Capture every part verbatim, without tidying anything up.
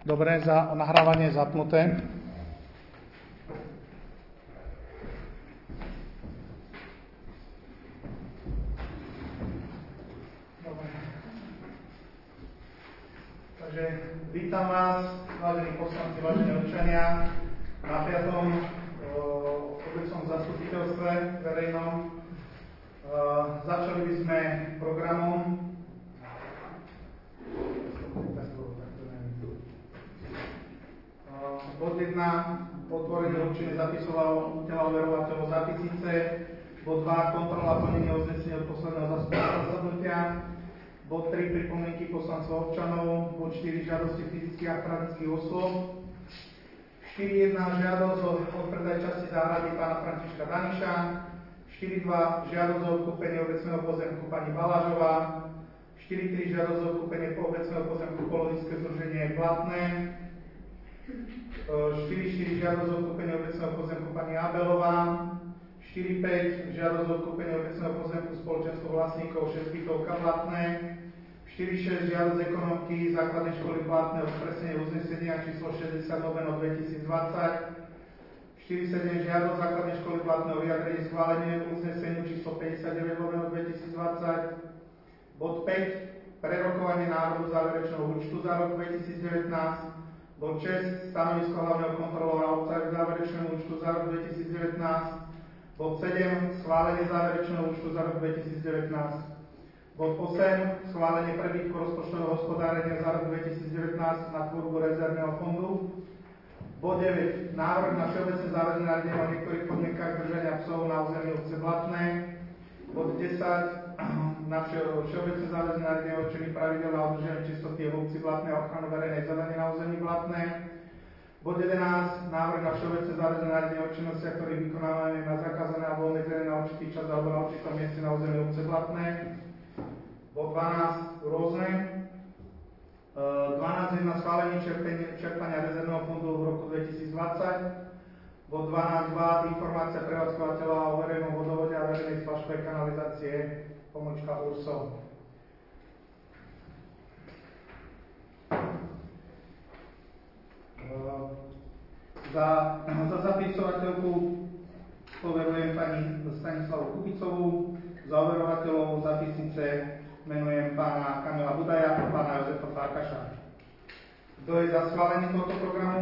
Dobre, za nahrávanie je zapnuté. Dobre. Takže vítam vás, vážení poslanci, vážení občania, na piatom obecnom zastupiteľstve verejnom. Uh, začali by sme programom. Bod jedna. Otvorenie určenie zapisov a tela overovateľov zápisnice. Bod dva. Kontrola plnenia uznesenia od posledného zasadnutia. Bod tri. Pripomienky poslancov občanov. Bod štyri. Žiadosti fyzických a právnických osôb. štyri jedna. Žiadosť o odpredaj časti záhrady pána Františka Daniša. štyri dva. Žiadosť o odkúpenie obecného pozemku pani Balážová. štyri tri. Žiadosť o odkúpenie obecného pozemku Polovické združenie Platné. štyri štyri. Žiadosť o odkúpenie obecného pozemku pani Abelová. štyri päť. Žiadosť o odkúpenie obecného pozemku spoločenstvo vlastníkov Šeskytovka Platné. štyri šesť. Žiadosť ekonomky základnej školy Platné o spresnenie uznesenia číslo šesťdesiat lomeno dvetisícdvadsať. štyri sedem. Žiadosť základnej školy Platné o vyjadrenie schválenie uzneseniu číslo päťdesiatdeväť lomeno dvetisícdvadsať. Bod päť. Prerokovanie návrhu záverečného účtu za rok dvetisícdevätnásť. Bod šesť. Stanovisko hlavného kontrolóra obca k záverečnému účtu za rok dvetisícdevätnásť. Bod sedem. Schválenie záverečného účtu za rok dvetisícdevätnásť. Bod osem. Schválenie prebytku rozpočtového hospodárenia za rok dvetisícdevätnásť na tvorbu rezervného fondu. Bod deväť. Návrh na všeobecné záväzné nariadenie o niektorých podmienkach držania psov na území obce Blatné. Bod desať. Na všeobecné záväzné nariadenie o určení pravidel na udržanie čistoty v obci Blatné a ochranu verejnej zeleny na území Blatné. Bod jedenásť. Návrh na všeobecné záväzné nariadenie o činnostiach, ktorých vykonávanie na zakázané alebo obmedzené na určitý čas alebo na určitom mieste na území obce Blatné. Bod dvanásť. Rôzne. dvanásť jedna. Schválenie čerpania rezervného fondu v roku dvetisícdvadsať. Bod dvanásť dva. Informácia prevádzkovateľa o verejnom vodovode a verejnej spaľšovej kanalizácie pomočka URSO. Za, za zapisovateľku poverujem pani Stanislavu Kubicovú, za overovateľov zápisnice menujem pána Kamila Budaja a pána Jozefa Farkaša. Kto je za schválenie tohto programu?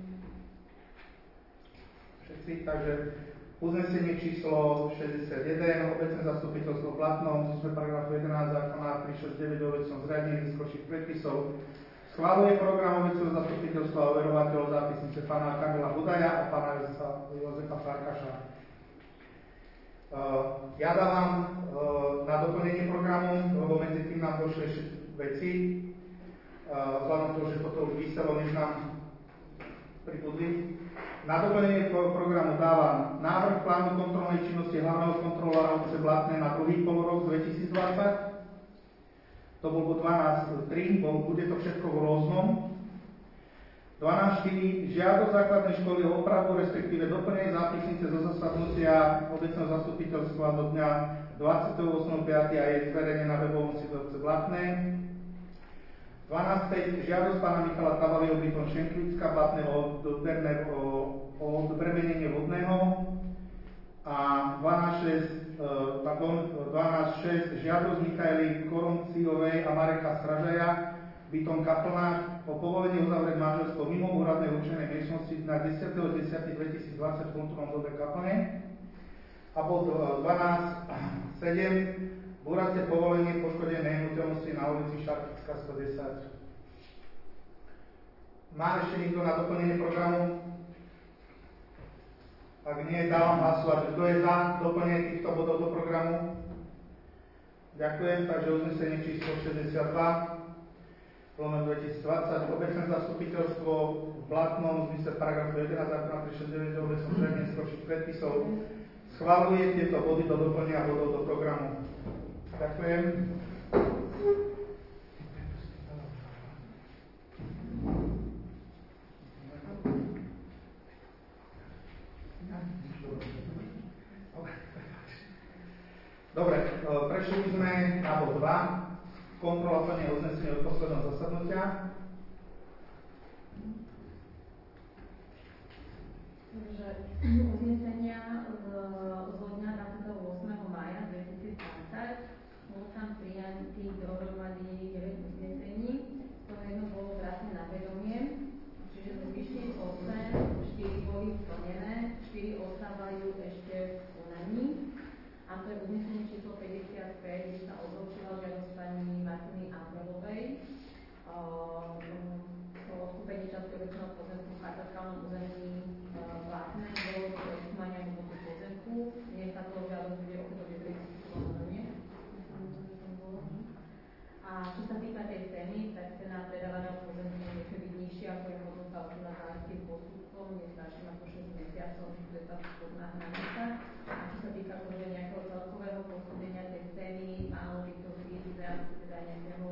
Všetci, takže uznesenie číslo šesťdesiatjeden, obecné zastupiteľstvo Platnom, zmysle paragrafu jedenásť zákona tri šesťdesiatdeväť o obecnom zriadení výskočných predpisov, schváluje program obecného zastupiteľstva a overovateľov zápisnice pána Kamila Budaja a pána Jozefa, Jozefa Farkaša. Uh, ja dávam uh, na doplnenie programu, lebo medzi tým nám došli ešte veci, uh, vzhľadom toho, že toto už vyselo, než nám pribudli. Na doplnenie programu dávam návrh plánu kontrolnej činnosti hlavného kontrolóra obce Blatné na druhý polrok dvetisícdvadsať. To bol bod dvanásť tri, bude to všetko v rôznom. dvanásť štyri. Žiadosť základnej školy o opravu, respektíve doplnenie zápisnice zo zasadnutia obecného zastupiteľstva do dňa dvadsiateho ôsmeho piateho a je zverejnená na webovom sídle obce Blatné. dvanásť päť. Žiadosť pána Michala Tavaliho bytom Šenkvická Blatné o, o, o odbremenenie vodného. A dvanásť šesť. Pardon, dvanásť šesť. Žiadosť Michaely Koronciovej a Mareka Stražaja bytom Kaplnách o povolenie uzavrieť manželstvo mimo úradnej určenej miestnosti na desiateho októbra dvetisícdvadsať v kultúrnom dome Kaplne. A bod dvanásť sedem. Búracie povolenie poškodenej nehnuteľnosti na ulici Šarpická sto desať. Má ešte niekto na doplnenie programu? Ak nie, dávam hlasovať. Kto je za doplnenie týchto bodov do programu? Ďakujem. Takže uznesenie číslo šesťdesiatdva lomeno dvetisícdvadsať. Obecné zastupiteľstvo v Blatnom v zmysle paragrafu jedenásť zákona tri šesťdesiatdeväť o obecnom zriadení výskočných predpisov schvaľuje tieto body do doplnenia bodov do programu. Ďakujem. Dobre, prešli sme na bod dva. Kontrola plnenia uznesenia od posledného zasadnutia. Takže uznesenia z, zo dňa dvadsiateho ôsmeho mája dvetisícdvadsať bolo tam prijatých dohromady deväť uznesení, z toho jedno bolo braté na vedomie, čiže zo zvyšných osem, štyri boli splnené, štyri ostávajú ešte v konaní. A to je uznesenie číslo päťdesiatpäť, kde sa odročila žiadosť pani Martiny Ambelovej o odkúpenie časti obecného pozemku v katastrálnom území Blatné do preskúmania hodnoty pozemku. Dnes sa to žiadosť bude opätovne prediskutovaná, nie? A čo sa týka tej ceny, tak cena predávaného pozemku môže byť nižšia, ako je hodnota odkúna záležitým postupom, nie starším ako šesť mesiacov, to je tá spodná hranica. A čo sa týka akože nejakého celkového posúdenia tej ceny, malo by to byť v rámci teda nejakého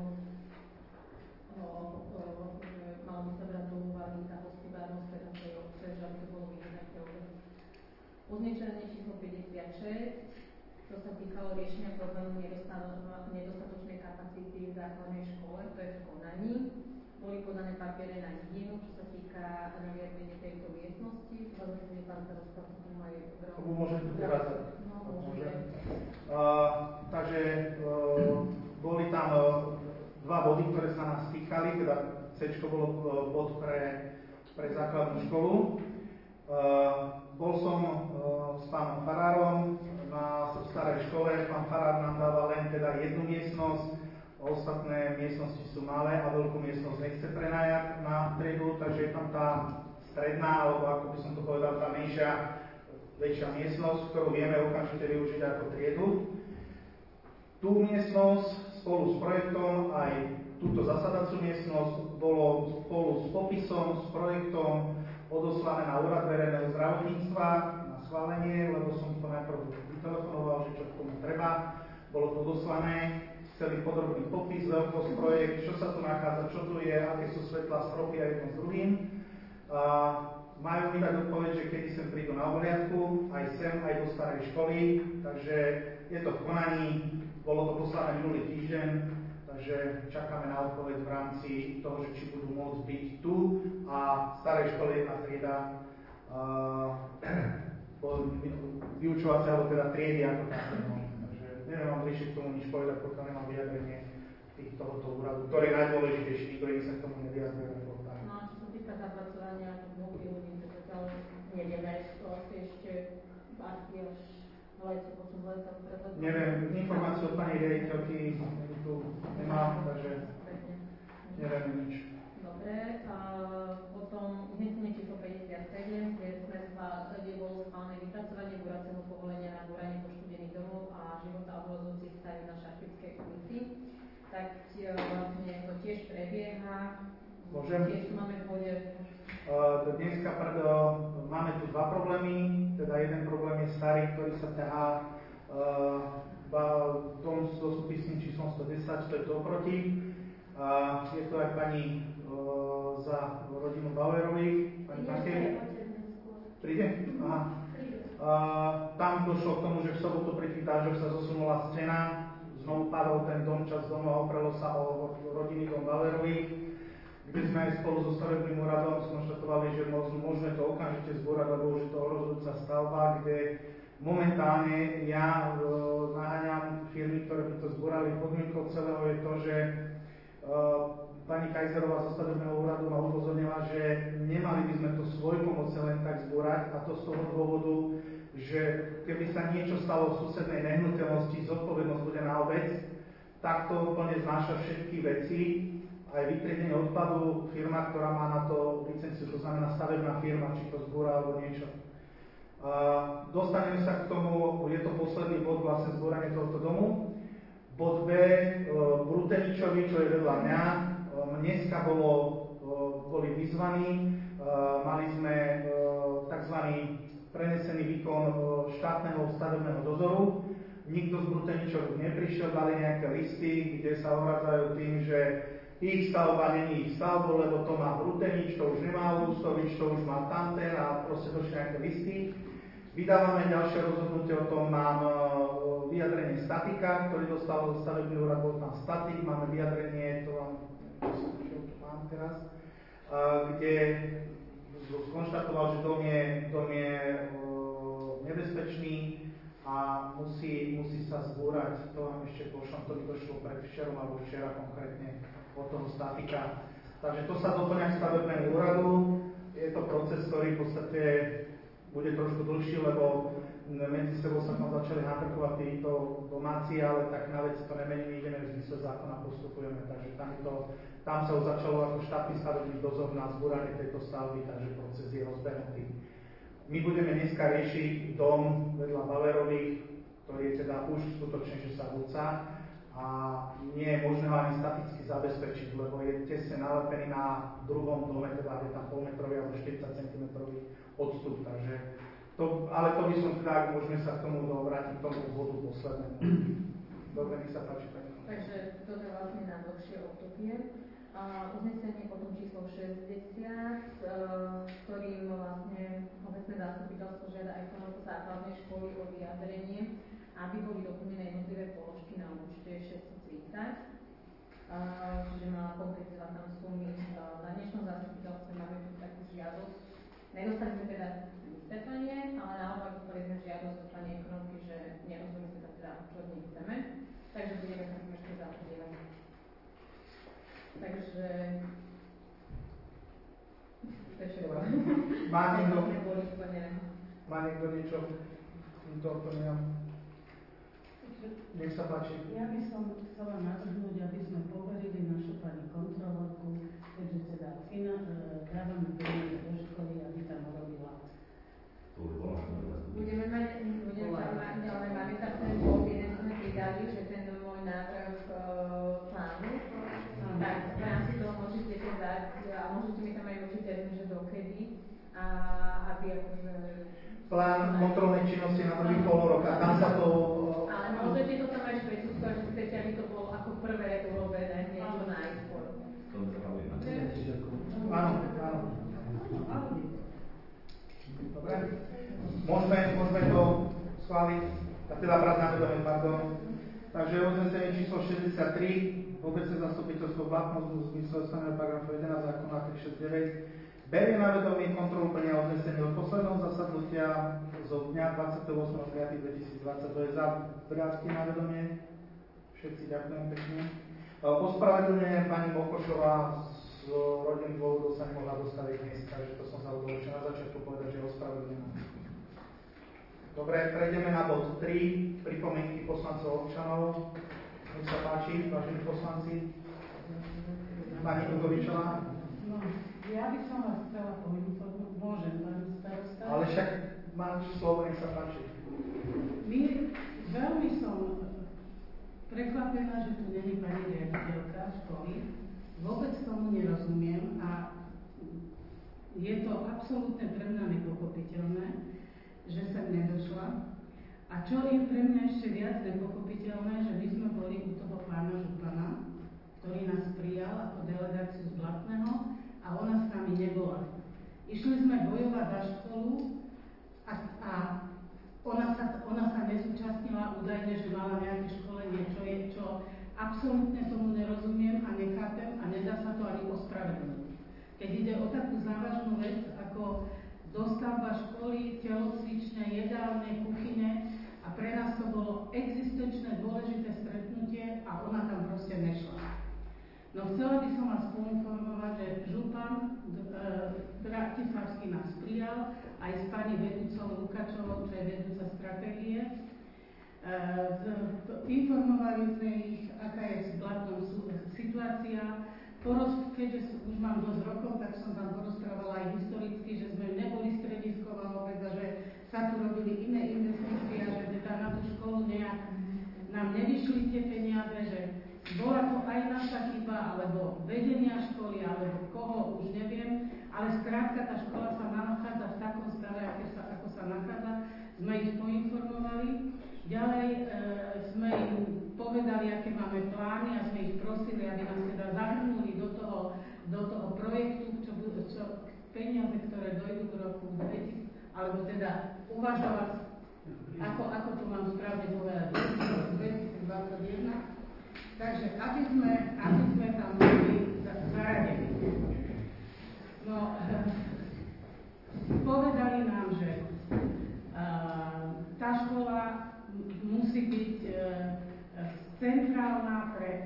malo by sa brať do úvahy tá hospodárnosť teda tej obce, že aby to bolo vyjednateľné. Uznesenie číslo päťdesiatšesť, to sa týkalo riešenia problému nedostatočnej kapacity v základnej škole, to je v konaní. Boli podané papiere na hygienu, čo sa týka nariadenia tejto miestnosti. Vzhľadom, že pán starostka sa tomu aj veľmi... Tomu môžem tu vrácať. No, môžeme. Uh, takže uh, boli tam uh, dva body, ktoré sa nás týkali, teda C bolo uh, bod pre, pre základnú školu. Uh, bol som uh, s pánom farárom na starej škole, pán farár nám dával len teda jednu miestnosť, ostatné miestnosti sú malé a veľkú miestnosť nechce prenajať na triedu, takže je tam tá stredná, alebo ako by som to povedal, tá menšia, väčšia miestnosť, ktorú vieme okamžite využiť ako triedu. Tú miestnosť spolu s projektom, aj túto zasadacú miestnosť, bolo spolu s popisom, s projektom odoslané na úrad verejného zdravotníctva na schválenie, lebo som to najprv vytelefonoval, že čo k tomu treba. Bolo to odoslané, celý podrobný popis, veľkosť, projekt, čo sa tu nachádza, čo tu je, aké sú svetlá, stropy a jedno s druhým. A majú mi dať odpoveď, že kedy sem prídu na ohliadku, aj sem, aj do starej školy, takže je to v konaní, bolo to poslané minulý týždeň, takže čakáme na odpoveď v rámci toho, že či budú môcť byť tu a v starej škole jedna trieda vyučovacia, alebo teda triedy ako také. Takže neviem vám bližšie k tomu nič povedať, pokiaľ nemám vyjadrenie tých tohoto úradu, ktorý je najdôležitejší, nikto iný sa k tomu nevyjadruje. No a čo sa týka zapracovania dvoch ľudí, to zatiaľ nevieme, to asi ešte asi až v lete, počom v lete predlete. Neviem, informáciu od pani riaditeľky tu nemám, takže neviem nič. Dobre, a potom uznesenie číslo päťdesiatsedem, kde sme kde bolo schválené vypracovanie buracieho povolenia na buranie poškodených domov a života ohrozujúcich staví na Šarpickej ulici. Tak vlastne to tiež prebieha. Môžem? Tiež tu máme v bode. Uh, dneska pred, uh, máme tu dva problémy, teda jeden problém je starý, ktorý sa ťahá uh, dom so súpisným číslom sto desať, to je to oproti. Uh, je to aj pani uh, za rodinu Bauerových, pani Matej. Príde? Aha. Uh, tam došlo k tomu, že v sobotu pri tých dážoch sa zosunula stena, znovu padol ten dom, časť domu a oprelo sa o rodiny dom Bauerových, kde sme aj spolu so stavebným úradom skonštatovali, že môžeme to okamžite zbúrať, lebo už je to ohrozujúca stavba, kde momentálne ja e, naháňam firmy, ktoré by to zbúrali. Podmienkou celého je to, že e, pani Kajzerová zo stavebného úradu ma upozornila, že nemali by sme to svojpomocne len tak zbúrať, a to z toho dôvodu, že keby sa niečo stalo v susednej nehnuteľnosti, zodpovednosť bude na obec, tak to úplne znáša všetky veci, aj vytriedenie odpadu, firma, ktorá má na to licenciu, to znamená stavebná firma, či to zbúra alebo niečo. Uh, dostaneme sa k tomu, je to posledný bod vlastne zbúranie tohto domu. Bod B, uh, Bruteničovi, čo je vedľa mňa, uh, dneska bolo, uh, boli vyzvaní, uh, mali sme uh, tzv. Prenesený výkon uh, štátneho stavebného dozoru. Nikto z Bruteničov neprišiel, dali nejaké listy, kde sa ohradzajú tým, že ich stavba není ich stavbou, lebo to má Brutenič, to už nemá Ústovič, to už má tamten a proste došli nejaké listy. Vydávame ďalšie rozhodnutie o tom, mám vyjadrenie statika, ktorý dostal stavebný úrad, bol tam statik, máme vyjadrenie, to vám, čo tu mám teraz, kde skonštatoval, že dom je, dom je nebezpečný a musí, musí sa zbúrať. To vám ešte pošlom, to mi došlo predvčerom alebo včera konkrétne od toho statika. Takže to sa doplňa k stavebnému úradu. Je to proces, ktorý v podstate bude trošku dlhší, lebo medzi sebou sa tam začali handrkovať títo domáci, ale tak na vec to nemení, ideme v zmysle zákona, postupujeme. Takže tam, to, tam sa už začalo ako štátny stavebný dozor na zbúranie tejto stavby, takže proces je rozbehnutý. My budeme dneska riešiť dom vedľa Bauerových, ktorý je teda už skutočne, že sa rúca a nie je možné ho ani staticky zabezpečiť, lebo je tesne nalepený na druhom dome, teda je tam polmetrový alebo štyridsať centimetrov odstup, takže to, ale to by som teda, ak môžeme sa k tomu vrátiť k tomu bodu poslednému. Dobre, nech sa páči. Takže toto je vlastne na dlhšie obdobie. A uznesenie potom číslo šesťdesiat, s ktorým vlastne obecné zastupiteľstvo žiada ekonomku základnej školy o vyjadrenie, aby boli doplnené jednotlivé položky na účte šesťsto tridsať. Čiže mala konkretizovať tam sumy. Na dnešnom zastupiteľstve máme tu takú žiadosť. Nedostali sme teda vysvetlenie, ale naopak dostali sme žiadosť od pani ekonomky, že nerozumieme sa teda, čo od nej chceme. Takže budeme sa tým ešte zapodievať. Takže to je všetko. Má niekto, má niekto niečo k doplňam? Nech sa páči. Ja by som chcela navrhnúť, aby sme poverili našu pani kontrolórku, keďže teda fina, dávame peniaze do školy, aby tam robila. Budeme mať, budeme tam mať, ale máme tam ten bod, jeden sme pridali, že ten môj návrh uh, plánu, tak v rámci toho môžete dať, a môžete mi tam aj určite, že dokedy, a aby akože... Plán kontrolnej činnosti na prvý pol roka, tam sa to... Ale môžete to tam aj špecifikovať, že chcete, aby to bolo ako prvé urobené, niečo najskôr. Áno, áno. Dobre. Môžeme, môžeme to schváliť, a teda brať na vedomie, pardon. Takže uznesenie číslo šesťdesiattri, obecné zastupiteľstvo platnosť v zmysle stanoveného paragrafu jedenásť zákona tristošesťdesiatdeväť berie na vedomie kontrolu plnenia uznesenia od posledného zasadnutia zo dňa dvadsiateho ôsmeho piateho dvetisícdvadsať. To je za vrátky na vedomie. Všetci ďakujem pekne. Ospravedlnenie pani Mokošová z rodinných dôvodov sa nemohla dostaviť dnes, takže to som sa udol ešte na začiatku povedať, že je ospravedlnená. Dobre, prejdeme na bod tri, pripomienky poslancov občanov. Nech sa páči, vážení poslanci. Pani Dugovičová. No, ja by som vás chcela poinformovať, môžem, pani starosta? Ale však máš slovo, nech sa páči. My, veľmi som prekvapená, že tu není pani riaditeľka školy. Vôbec tomu nerozumiem a je to absolútne pre mňa nepochopiteľné, že sem nedošla. A čo je pre mňa ešte viac nepochopiteľné, že my sme boli u toho pána župana, ktorý nás prijal ako delegáciu z Blatného a ona s nami nebola. Išli sme bojovať za školu a, a ona, sa, ona sa nezúčastnila údajne, že mala nejaké školenie, čo je, čo absolútne tomu nerozumiem a nechápem a nedá sa to ani ospravedlniť. Keď ide o takú závažnú vec ako dostavba školy, telocvične, jedálne, kuchyne a pre nás to bolo existenčné dôležité stretnutie a ona tam proste nešla. No chcela by som vás poinformovať, že župan Bratislavský nás prijal aj s pani vedúcou Lukačovou, čo je vedúca stratégie. E, informovali sme ich, aká je s Blatnou situácia. Poroz, keďže už mám dosť rokov, tak som tam porozprávala aj historicky, že sme neboli stredisková obec a že sa tu robili iné investície a že teda na tú školu nejak nám nevyšli tie peniaze, že bola to aj naša chyba, alebo vedenia školy, alebo koho, už neviem, ale skrátka tá škola sa nachádza v takom stave, ako sa, ako sa nachádza. Sme ich poinformovali. Ďalej e, sme im povedali, aké máme plány a sme ich prosili, aby nás teda zahrnuli do toho, do toho projektu, čo budú, čo, peniaze, ktoré dojdú v roku dvetisíc, alebo teda uvažovať, ako, ako to mám správne povedať, dvetisícdvadsaťjeden. Takže aby sme, aby sme tam boli zaradení.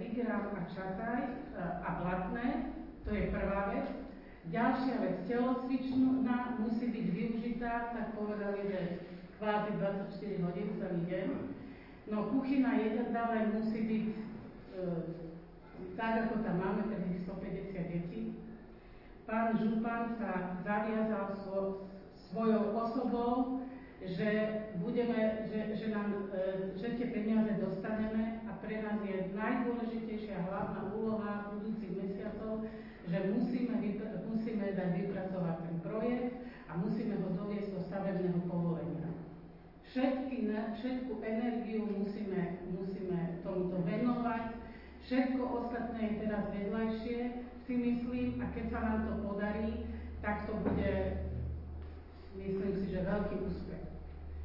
Tigrán a Čataj a Blatné, to je prvá vec. Ďalšia vec, telocvičná musí byť využitá, tak povedali, že kvázi dvadsaťštyri hodín celý deň. No kuchyna jedálne musí byť e, tak, ako tam máme, pre tých stopäťdesiat detí. Pán župan sa zaviazal svo, svojou osobou, že, budeme, že, že, nám, e, že tie peniaze dostaneme a pre nás je najdôležitejšia hlavná úloha budúcich mesiacov, že musíme, vypr- musíme dať vypracovať ten projekt a musíme ho doviesť do stavebného povolenia. Všetky, všetku energiu musíme, musíme tomuto venovať, všetko ostatné je teraz vedľajšie, si myslím, a keď sa nám to podarí, tak to bude, myslím si, že veľký úspech. E,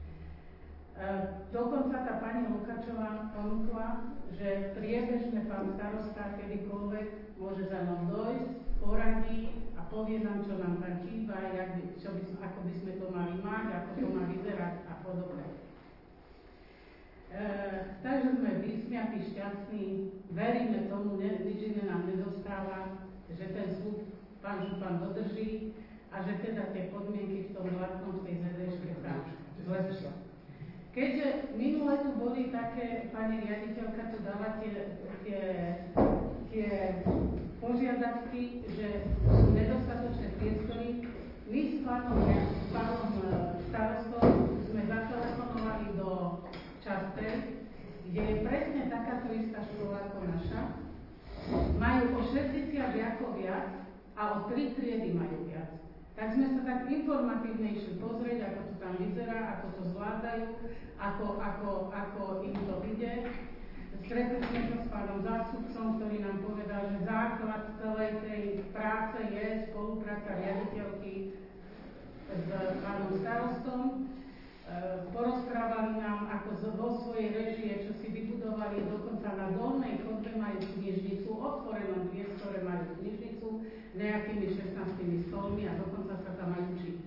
dokonca tá pani Lukačová ponúkla, že priebežne pán starosta kedykoľvek môže za mnou dojsť, poradí a povie nám, čo nám tam chýba, jak by, čo by, ako by sme to mali mať, ako to má vyzerať a podobne. E, takže sme vysmiatí, šťastní, veríme tomu, ne, nič iné nám nedostáva, že ten slúb pán župan dodrží a že teda tie podmienky v tom hladkom v tej zet dé ške sa zlepšia. Keďže minule tu boli také, pani riaditeľka tu dala tie, tie, tie požiadavky, že sú nedostatočné priestory, my s pánom, pánom starostom sme zatelefonovali do Častej, kde je presne takáto istá škola ako naša. Majú o šesťdesiat žiakov viac a o tri triedy majú viac. Tak sme sa tak informatívne išli pozrieť, ako to tam vyzerá, ako to zvládajú, ako, ako, ako im to ide. Stretli sme sa s pánom zástupcom, ktorý nám povedal, že základ celej tej práce je spolupráca riaditeľky s pánom starostom. Porozprávali nám, ako vo svojej režie, čo si vybudovali, dokonca na dolnej chodbe majú knižnicu, otvorenom priestore majú knižnicu, nejakými šestnástimi stolmi a dokonca sa tam aj učiť.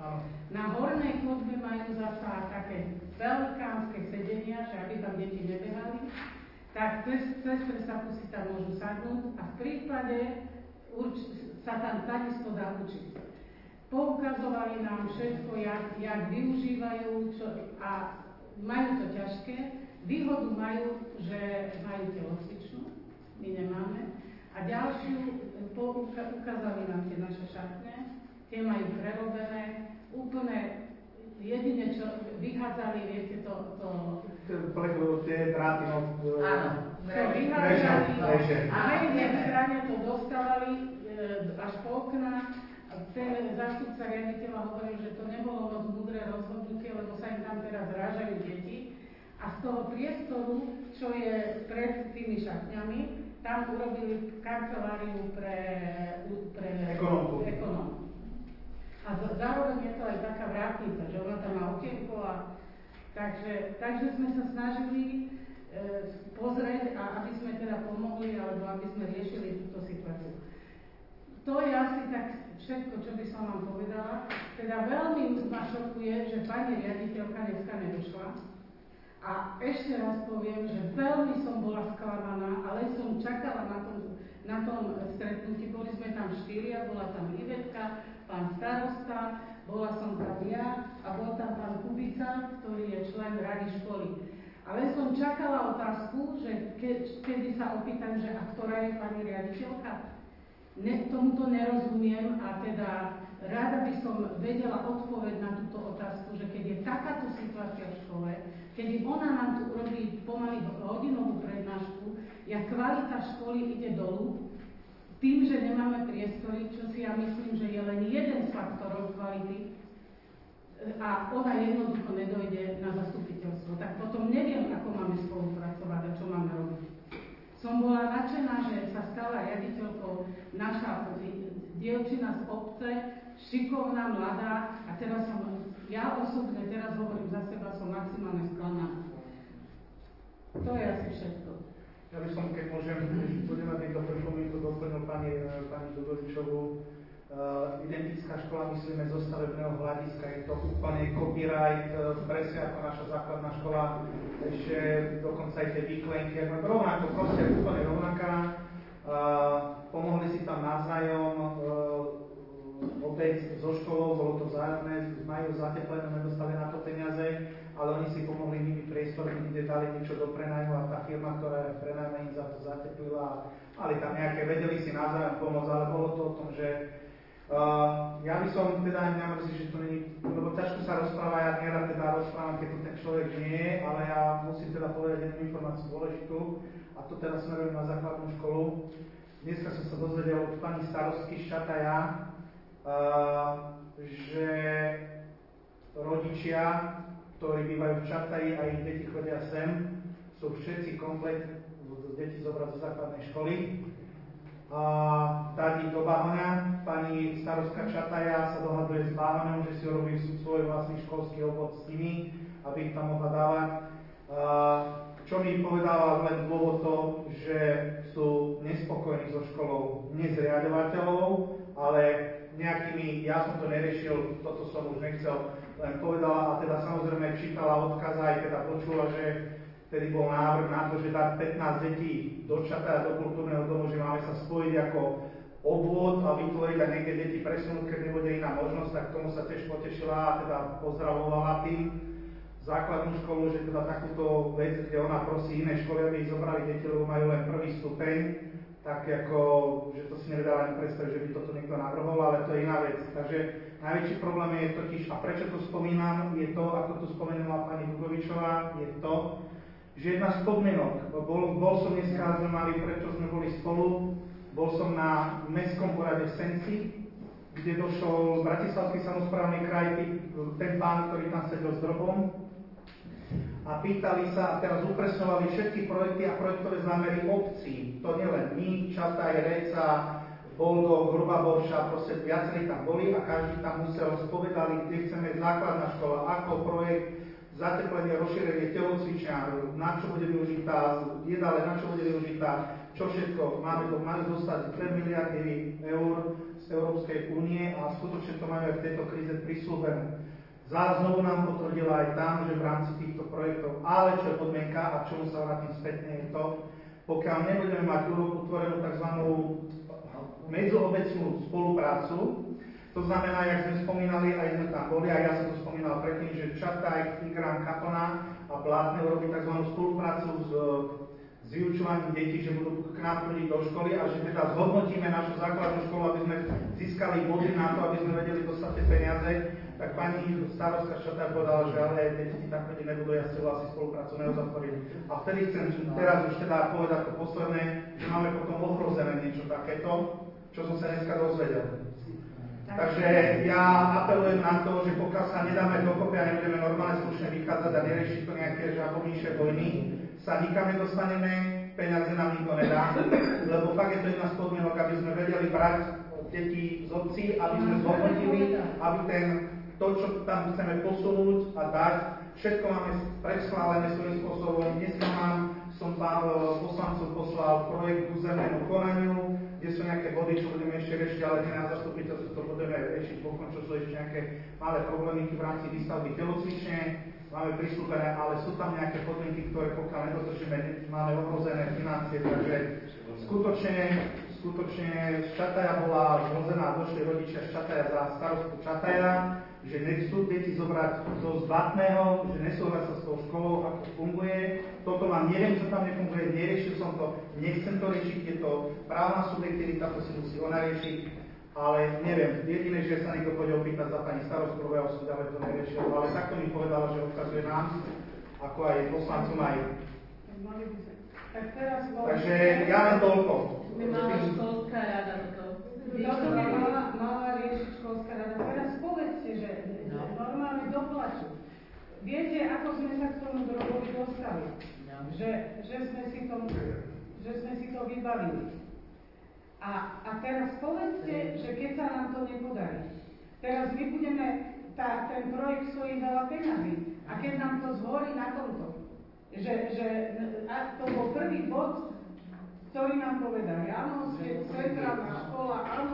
Na hornej chodbe majú zasa také velikánske sedenia, že aby tam deti nebehali, tak cez, cez prestávku si tam môžu sadnúť a v prípade urč, sa tam takisto dá učiť. Poukazovali nám všetko, jak, jak využívajú čo, a majú to ťažké. Výhodu majú, že majú telocvičnú, my nemáme. A ďalšiu, ukázali nám tie naše šatne, tie majú prerobené, úplne jedine, čo vychádzali, viete, to... to Plechu tie dráty, no... Áno, to vychádzali, a na jednej strane to dostávali e, až po okna. Ten zástupca riaditeľa hovoril, že to nebolo moc múdre rozhodnutie, lebo sa im tam teraz zrážajú deti. A z toho priestoru, čo je pred tými šatňami, tam urobili kanceláriu pre, pre ekonómku. A zároveň je to aj taká vrátnica, že ona tam má okienko a takže, takže sme sa snažili e, pozrieť, a aby sme teda pomohli, alebo aby sme riešili túto situáciu. To je asi tak všetko, čo by som vám povedala. Teda veľmi ma šokuje, že pani riaditeľka dneska nedošla. A ešte raz poviem, že veľmi som bola sklamaná, ale som čakala na tom, na tom stretnutí. Boli sme tam štyria, bola tam Ivetka, pán starosta, bola som tam ja a bol tam pán Kubica, ktorý je člen rady školy. Ale som čakala otázku, že ke, kedy sa opýtam, že a ktorá je pani riaditeľka. Ne, tomuto nerozumiem a teda rada by som vedela odpoveď na túto otázku, že keď je takáto situácia v škole, keď ona nám tu urobí pomaly hodinovú prednášku, jak kvalita školy ide dolu, tým, že nemáme priestory, čo si ja myslím, že je len jeden z faktorov kvality a ona jednoducho nedojde na zastupiteľstvo, tak potom neviem, ako máme spolupracovať a čo máme robiť. Som bola nadšená, že sa stala riaditeľkou naša dievčina z obce, šikovná, mladá, a teraz som, ja osobne teraz hovorím za seba, som maximálne sklamaná. To je asi všetko. Ja by som, keď môžem, ešte budem na tejto pripomienku doplnil pani, pani Dodoričovú. Uh, identická škola, myslíme, zo stavebného hľadiska, je to úplne copyright, uh, presne ako naša základná škola, ešte dokonca aj tie výklenky, ako rovnako, proste úplne rovnaká. Uh, pomohli si tam navzájom, uh, obec so školou, bolo to vzájomné, majú zateplené, nedostali na to peniaze, ale oni si pomohli nimi priestormi, kde dali niečo do prenajmu a tá firma, ktorá je v prenajme, im za to zateplila, mali tam nejaké, vedeli si navzájom pomôcť, ale bolo to o tom, že Uh, ja by som teda nemrzí, že to není, lebo ťažko sa rozpráva, ja nerad teda rozprávam, keď to ten človek nie je, ale ja musím teda povedať jednu informáciu dôležitú, a to teda smerujem na základnú školu. Dneska som sa dozvedel od pani starostky z Čataja, uh, že rodičia, ktorí bývajú v Čataji a ich deti chodia sem, sú všetci komplet deti zobrať zo základnej školy. A dať ich do Báhoňa. Pani starostka Čataja sa dohaduje s Báhoňom, že si urobí svoj vlastný školský obvod s nimi, aby ich tam mohla dávať. A čo mi povedala len dôvod to, že sú nespokojní so školou, nie s riadovateľov, ale nejakými, ja som to neriešil, toto som už nechcel, len povedala, a teda samozrejme čítala odkaz aj teda počula, že vtedy bol návrh na to, že dať pätnásť detí do Čataja, do kultúrneho domu, že máme sa spojiť ako obvod a vytvoriť a niekde deti presunúť, keď nebude iná možnosť, tak tomu sa tiež potešila a teda pozdravovala tým základnú školu, že teda takúto vec, kde ona prosí iné školy, aby ich zobrali deti, lebo majú len prvý stupeň, tak ako, že to si nevedala ani predstaviť, že by toto niekto navrhol, ale to je iná vec. Takže najväčší problém je totiž, a prečo to spomínam, je to, ako tu spomenula pani Dugovičová, je to, že jedna z podmienok, bol, bol som dneska, sme mali, prečo sme boli spolu, bol som na mestskom porade v Senci, kde došol bratislavský samosprávny kraj, ten pán, ktorý tam sedel s drobom, a pýtali sa, a teraz upresňovali všetky projekty a projektové zámery obcí. To nielen my, Čataj, Reca, Boldog, Hrubá Borša, proste viacerí tam boli a každý tam musel spovedali, kde chceme základná škola, ako projekt, zateplenie, rozšírenie telocvičňa, na čo bude využitá, jedale, na čo bude využitá, čo všetko. Máme to, majú dostať dve miliardy eur z Európskej únie a skutočne to majú aj v tejto kríze prisľúbené. Zároveň znovu nám potvrdila aj tam, že v rámci týchto projektov, ale čo je podmienka a čomu sa vrátim spätne je to, pokiaľ nebudeme mať utvorenú tzv. Medziobecnú spoluprácu. To znamená, jak sme spomínali, aj sme tam boli, a ja som to spomínal predtým, že Čataj, Tigrán, Kaplná a Blátne urobí tzv. Spoluprácu s, s vyučovaním detí, že budú k nám chodiť do školy a že teda zhodnotíme našu základnú školu, aby sme získali body na to, aby sme vedeli dostať tie peniaze. Tak pani starostka Čataj povedala, že ale deti tam chodiť nebudú, ja s tebou asi spoluprácu neuzatvorím. A vtedy chcem teraz už teda povedať to posledné, že máme potom ohrozené niečo takéto, čo som sa dneska dozvedel. Takže ja apelujem na to, že pokiaľ sa nedáme dokopy a nebudeme normálne slušne vychádzať a neriešiť to nejaké žabomíše vojny, sa nikam nedostaneme, peniaze nám nikto nedá, lebo fakt je to jedna z podmienok, aby sme vedeli brať deti z obcí, aby sme zhodnotili, aby ten, to, čo tam chceme posunúť a dať, všetko máme predschválené svojím spôsobom. Dneska mám, som pár poslancov poslal projekt k územnému konaniu, kde sú nejaké body, čo budeme ešte riešiť, ale nie na zastupiteľstve, to budeme riešiť pokon, čo sú ešte nejaké malé problémy v rámci výstavby telocvične, máme prislúbené, ale sú tam nejaké podmienky, ktoré pokiaľ nedodržíme, máme ohrozené financie, takže skutočne, skutočne z Čataja bola zhozená, došli rodičia z Čataja za starostku Čataja, že nechcú deti zobrať zo Zbatného, že nesúhlasia s tou školou, ako funguje. Toto vám neviem, čo tam nefunguje, neriešil som to, nechcem to riešiť, je to právna subjektivita, to si musí ona riešiť, ale neviem, jediné, že sa niekto pôjde opýtať za pani starostku, lebo ja som ďalej to neriešil, ale takto mi povedala, že odkazuje nám, ako aj poslancom aj. Takže ja len toľko. My máme školská rada toto. Toto by mala, mala riešiť školská rada. Teraz povedzte, že no. normálne doplaču. Viete, ako sme sa k tomu drogovi dostali? No. Že, že, sme si to, že sme si to vybavili. A, a teraz povedzte, že keď sa nám to nepodarí. Teraz my budeme, tá, ten projekt stojí veľa peňazí. A keď nám to zhorí na tomto, že, že a to bol prvý bod, ktorý nám povedali, áno, ste centrálna škola, áno,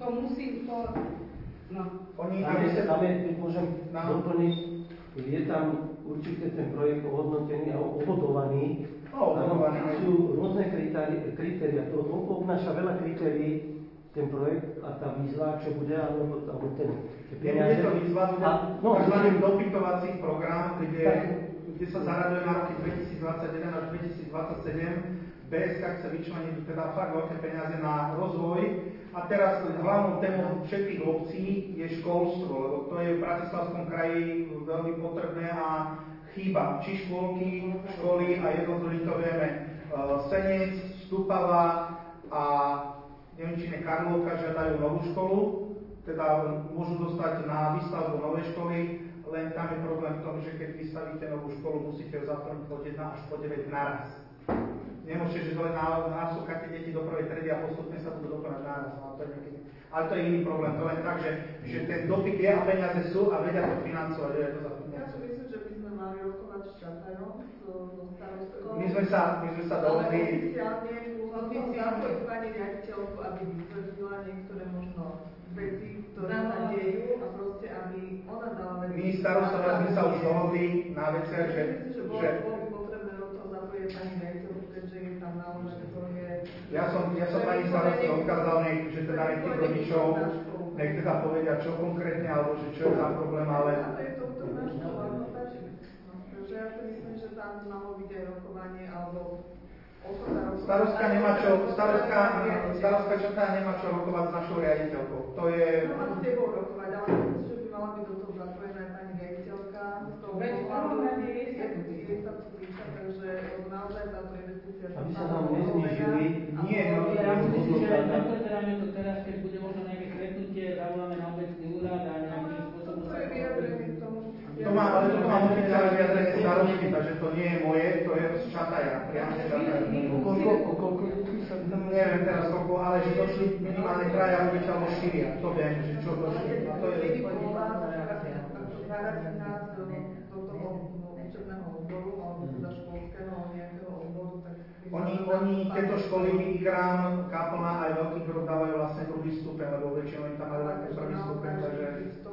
to musí, to, no. Oni, Tam aby je, sa... tam je, keď môžem No. doplniť, je tam určite ten projekt ohodnotený a obodovaný. No, obodovaný. Tam sú rôzne kritéria, to obnáša veľa kritérií, ten projekt a tá výzva, čo bude, alebo, alebo ten Nebude to výzva, bude no, tzv. Dopytovací program, kde, tak, kde sa zaraduje na roky dvetisícdvadsaťjeden až dvetisícdvadsaťsedem. bé es ká chce vyčleniť teda fakt veľké peniaze na rozvoj. A teraz hlavnou témou všetkých obcí je školstvo, lebo to je v Bratislavskom kraji veľmi potrebné a chýba. Či škôlky, školy a jednotlivý to vieme. Senec, Stupava a neviem, či ne Karlovka žiadajú novú školu, teda môžu dostať na výstavbu novej školy, len tam je problém v tom, že keď vystavíte novú školu, musíte ju zaplniť po jedna až po deväť naraz. Nemôžete, že len násúkate deti do prvej triedy a postupne sa budú doplňať naraz, ale to je nejaký, ale to je iný problém. To len tak, že, že ten dopyt je a peniaze sú a vedia to financovať. Je to za ja si myslím, že by sme mali rokovať s Čatajom, so starostkou. My sme sa, my sme sa dohodli. Ale oficiálne musím zapojiť pani riaditeľku, aby vysvetlila niektoré možno veci, ktoré sa dejú a proste, aby ona dala veci. My starostovia sme sa už dohodli na veciach, že... Myslím si, že bolo, že bolo by potrebné do toho zapojiť pani riaditeľku, keďže je tam naozaj, že to je... Ja som, ja som pani starosti odkázal, nech, že teda nech tých rodičov, nech teda povedia, čo konkrétne, alebo že čo je tam problém, ale... A to je to, to náš problém, no stačí. Takže ja si myslím, že tam malo byť aj rokovanie, alebo... Starostka nemá čo, starostka, starostka Čatá nemá čo rokovať s našou riaditeľkou. To je... No má s tebou rokovať, ale myslím, že by mala byť do toho zapojená aj pani riaditeľka. Veď v prvom rade je sa tu je sa tu píša, takže naozaj táto investícia... aby sa nám neznižili. Nie, no, ja si myslím, že aj neprezeráme to teraz, keď bude možno nejaké stretnutie, zavoláme na obecný úrad a nejakým spôsobom sa... To je vyjadrenie k tomu. To má, ale to mám oficiálne vyjadrenie starostky, takže to nie je moje, to je z Čataja, priamo z Čataja. Koľko, o koľko detí sa No, neviem teraz koľko, ale že došli minimálne traja ľudia alebo štyria, to viem, že čo došli. A to je... Zaradí nás do toho učebného odboru, alebo teda školského nejakého odboru, tak... Oni, oni tieto školy, Igrám, Kaplna aj Veľký Krok dávajú vlastne druhý stupeň, lebo väčšinou oni tam majú len prvý stupeň, takže...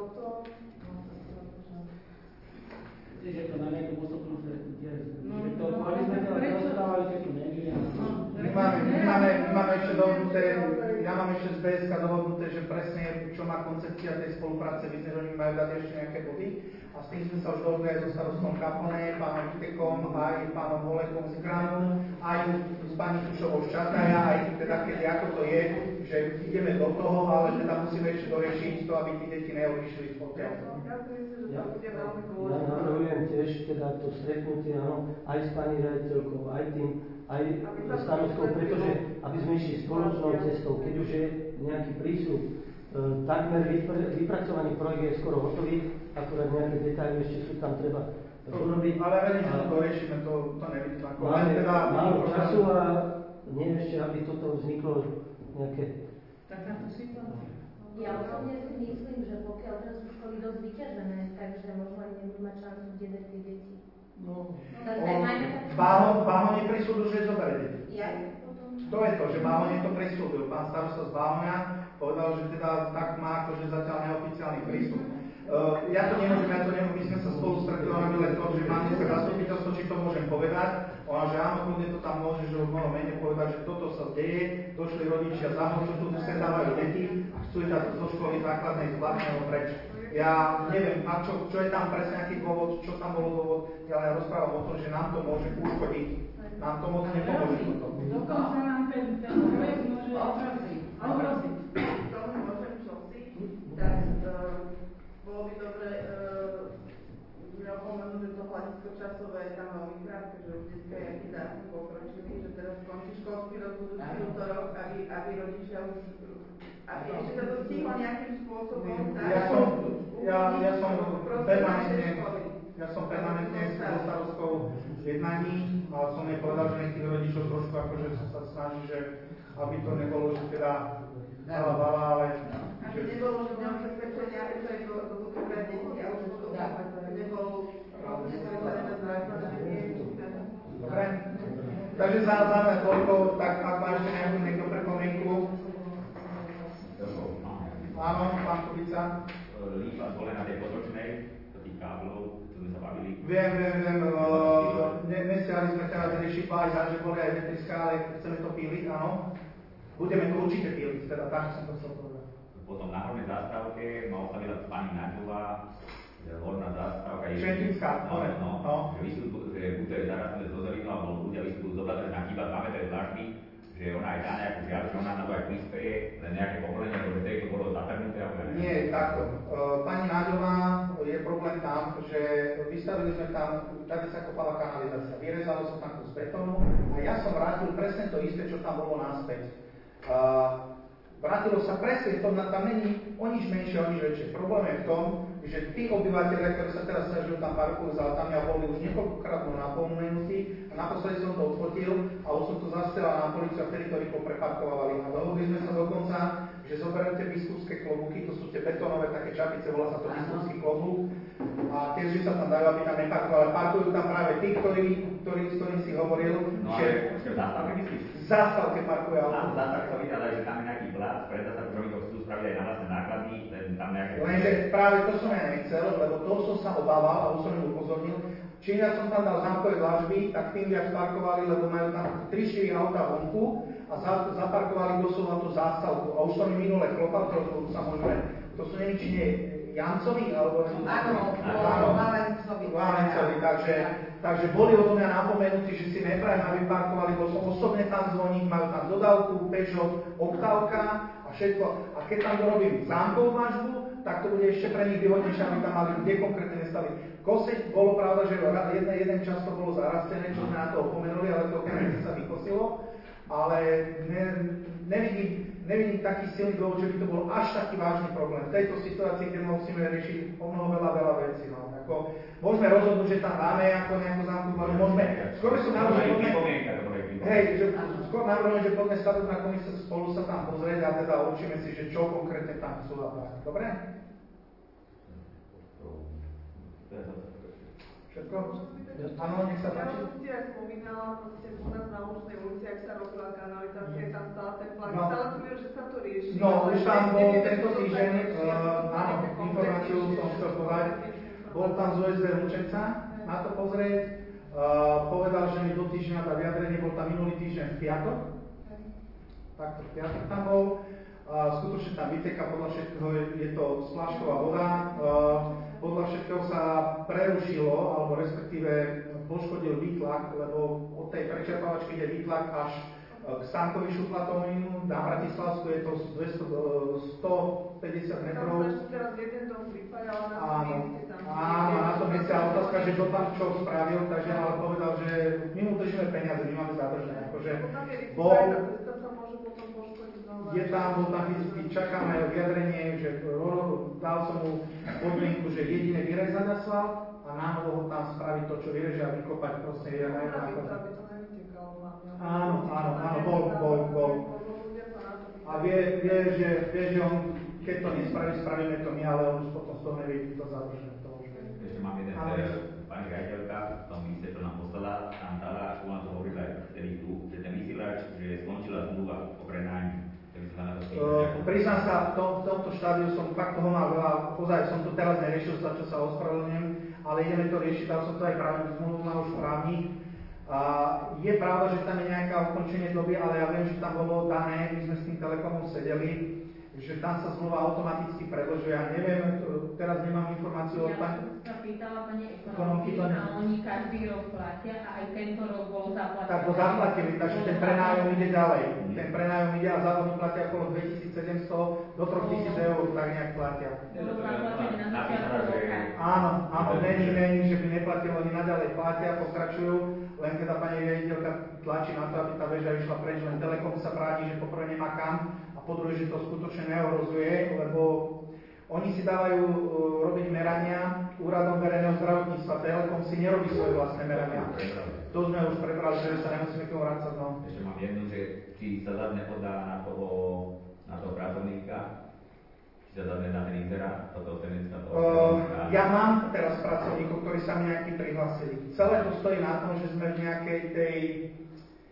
Že to na nejakom osobnom stretnutie, No, že to, no, aby sme ale sa prečo? rozprávali, že tu není. My máme, my máme, my máme ešte dohodnuté, ja mám ešte z bé es ká dohodnuté, že presne čo má koncepcia tej spolupráce, myslím, že oni majú dať ešte nejaké body. A s tým sme sa už dohodli aj so starostom Kaplné, pánom Vitekom, aj pánom Volekom z Igramu, aj s pani Tušovou z Čataja, aj teda keď ako to je, že ideme do toho, ale teda musíme ešte doriešiť to, aby tí deti neodišli odtiaľ. Ja si myslím, že Ja, to bude veľmi ja dôležité. navrhujem tiež teda to stretnutie, áno, aj s pani riaditeľkou, aj tým, aj s starostkou, pretože aby sme išli spoločnou cestou, keď už je nejaký prísľub, e, takmer vypr- vypracovaný projekt je skoro hotový, akurát nejaké detaily ešte sú tam treba urobiť. Ale verím, že to doriešime, to, to nevidím ako. Máme Teda, málo času a nie ešte, aby toto vzniklo nejaké... Takáto situácia. Ja osobne si myslím, že pokiaľ teraz sú školy dosť vyťažené, takže možno aj nebudú mať šancu vydať tie deti. No, Tak tak majme tak... Báhon, Báhon je prisúdil, že zoberie deti. Ja potom... To je to, že Báhon je to prisúdil. Pán starosta z Báhoňa povedal, že teda tak má akože zatiaľ neoficiálny prístup. Uh, ja to nemôžem, ja to nemôžem, my sme sa spolu stretli, ona mi len to, že mám dneska zastupiteľstvo, či to môžem povedať. Ona, že áno, kľudne to tam môže, že už mohlo menej povedať, že toto sa deje, došli rodičia za mnou, čo tu stretávajú deti a chcú dať zo školy základnej z vlastného preč. Ja neviem, a čo, čo je tam presne aký dôvod, čo tam bolo dôvod, ja len rozprávam o tom, že nám to môže uškodiť. Nám to moc nepomôže toto. Dokonca nám ten, ten projekt môže ohroziť. Ohroziť. Tomu môžem čosi, tak uh, bolo by dobre uh, opomenúť, že to hľadisko časové je tam veľmi krátke, že už dneska je aký dátum pokročili, že teraz skončí školský rok budúci útorok, aby, aby rodičia už aby ešte sa to stihlo nejakým spôsobom. Ja som, ja, ja som permanentne, školy. ja som permanentne s starostkou jednaní, ale som jej povedal, že nech tých rodičov trošku akože sa snaží, že aby to nebolo, že teda bala, bala, ale... Aby nebolo, že mňa presvedčenia, že to je to, to sú dobré deti, ale už to aby nebolo presvedčené základné. Dobre? Takže za záver toľko, tak ak máte nejakú niekto prepomienku. Áno, pán Kubica. Lípa dole na tej potočnej, do tých káblov, čo sme sa bavili. Viem, viem, viem. Nesiahli sme teraz riešiť aj za, že boli aj elektrická, ale chceme to píliť, áno. Budeme to určite píliť, teda tak som to chcel povedať. Potom na hornej zástavke ma ostavila pani Naďová, že horná zástavka je... Šentická, no, no, no. Že vysúdu, že buď to je zarastené zo zelinu, alebo ľudia vysúdu zobrať, že tam chýba dva metre dlažby, že ona aj dá nejakú žiadu, že ona na to aj prispieje, len nejaké povolenie, lebo že to bolo zatrhnuté. Nie, takto. Pani Náďová, je problém tam, že vystavili sme tam, tady sa kopala kanalizácia, vyrezalo sa tam kus betónu a ja som vrátil presne to isté, čo tam bolo naspäť. Uh, vrátilo sa presne, to tam není o nič menšie, o nič väčšie. Problém je v tom, že tí obyvateľe, ktorí sa teraz snažujú tam parkujú za autami a boli už niekoľkokrát napomenutí a naposledy som to odfotil a už som to zasielal na políciu a vtedy to rýchlo preparkovali. A dohodli sme sa dokonca, že zoberete biskupské klobúky, to sú tie betónové také čapice, volá sa to biskupský klobúk a tiež, že sa tam dajú, aby tam neparkovali. Parkujú tam práve tí, ktorí, ktorí, s ktorým si hovoril, no, že... No ale v zástavke myslíš? V zástavke parkuje auto. Áno, v zástavke sa vidí, ale že tam je nejaký plát, predá sa, že oni to chcú spraviť aj na vlastné náklady, len tam nejaké... Lenže práve to som ja nechcel, lebo to som sa obával a už som im upozornil. Čím ja som tam dal zámkové dlažby, tak tým viac parkovali, lebo majú tam tri štyri auta vonku a za, zaparkovali doslova tú zástavku. A už som im minule klopal, to samozrejme, to sú neviem, či nie Jancovi, alebo... Áno, Válencovi. Válencovi, takže, takže boli odo mňa napomenutí, že si neprajem, aby parkovali, bol som osobne tam zvoniť, majú tam dodávku, Peugeot, Oktávka a všetko. A keď tam dorobím zámkovú dlažbu, tak to bude ešte pre nich výhodnejšie, aby tam mali kde konkrétne nestali. Koseť, bolo pravda, že jeden, jeden čas to bolo zarastené, čo sme na to opomenuli, ale to okamžite sa vykosilo. Ale ne, nevidím, nevidím taký silný dôvod, že by to bol až taký vážny problém. V tejto situácii, kde musíme riešiť o mnoho veľa, veľa vecí. No. Ako, môžeme rozhodnúť, že tam dáme ako nejakú zámku, ale môžeme... Skôr som navrhol, že poďme... Hej, že skôr navrhujem, že poďme statutná komisia spolu sa tam pozrieť a teda určíme si, že čo konkrétne tam chcú a tak. Dobre? Všetko? Áno, nech sa páči. Ja som si aj spomínala, proste u nás na Lučnej ulici, ak sa robila kanalizácia, tam stále ten plak. No. Stále som že sa to rieši. No, už tam bol tento týždeň, uh, áno, informáciu som chcel povedať, bol tam z ó es dé Lučenca na to pozrieť, uh, povedal, že mi do týždňa dá vyjadrenie, bol tam minulý týždeň v piatok, takto v piatok tam bol, uh, skutočne tam vyteká, podľa všetkého je, je to splášková voda, uh, podľa všetkého sa prerušilo, alebo respektíve poškodil výtlak, lebo od tej prečerpávačky ide výtlak až k Stankovi Šuplatovinu, na Bratislavsku je to dvesto, stopäťdesiat metrov. Tam sa ešte teraz jeden dom pripája, ale na tom mieste tam... Áno, na tom mieste, ale otázka, že to tam čo spravil, takže ale povedal, že my mu držíme peniaze, my máme zadržné. Akože bol... Je tam, bol tam fyzicky, čakáme vyjadrenie, že dal som mu podmienku, že jedine vyrezať asfalt a nánovo ho tam spraviť to, čo vyreže a vykopať proste je aj ako... Áno, áno, áno, bol, bol, bol. A vie, vie, že, vie, že on, keď to nespraví, spravíme to my, ale on už potom z toho nevie, to zadržne. To už vie. Ešte mám jeden, pani riaditeľka, v tom liste, čo nám poslala, tam dala, ako ona to hovorila aj vtedy tu, že ten vysielač, že skončila zmluva o prenájmu. Uh, priznám sa, v, tom, v tomto štádiu som fakt toho mal veľa, pozaj, som to teraz neriešil, za čo sa ospravedlňujem, ale ideme to riešiť, dal som to aj práve zmluvu na už právnik. Uh, je pravda, že tam je nejaká ukončenie doby, ale ja viem, že tam bolo dané, my sme s tým Telekomom sedeli, že tam sa zmluva automaticky predĺžuje. Ja neviem, teraz nemám informáciu od pani... Ja som sa pýtala pani ekonomky a oni každý rok platia a aj tento rok bol zaplatený. Tak to zaplatili, takže ten prenájom ide ďalej. Ten prenájom ide a za oni platia okolo dvetisícsedemsto do tritisíc eur, tak nejak platia. Bolo zaplatené na začiatku roka. Áno, áno, není, není, že by neplatili, oni naďalej platia, pokračujú, len teda pani riaditeľka tlačí na to, aby tá väža išla preč, len Telekom sa bráni, že poprvé nemá kam, a po druhé, že to skutočne neohrozuje, lebo oni si dávajú uh, robiť merania úradom verejného zdravotníctva. Telekom si nerobí svoje vlastné merania. To sme už prebrali, že sa nemusíme k tomu vrácať. No. Ešte mám jednu, že či sa zadne podá na toho, na toho pracovníka, či sa zadne na ten inzerát, toto tenická toho uh, Ja mám teraz pracovníkov, ktorí sa mi nejaký prihlásili. Celé to stojí na tom, že sme v nejakej tej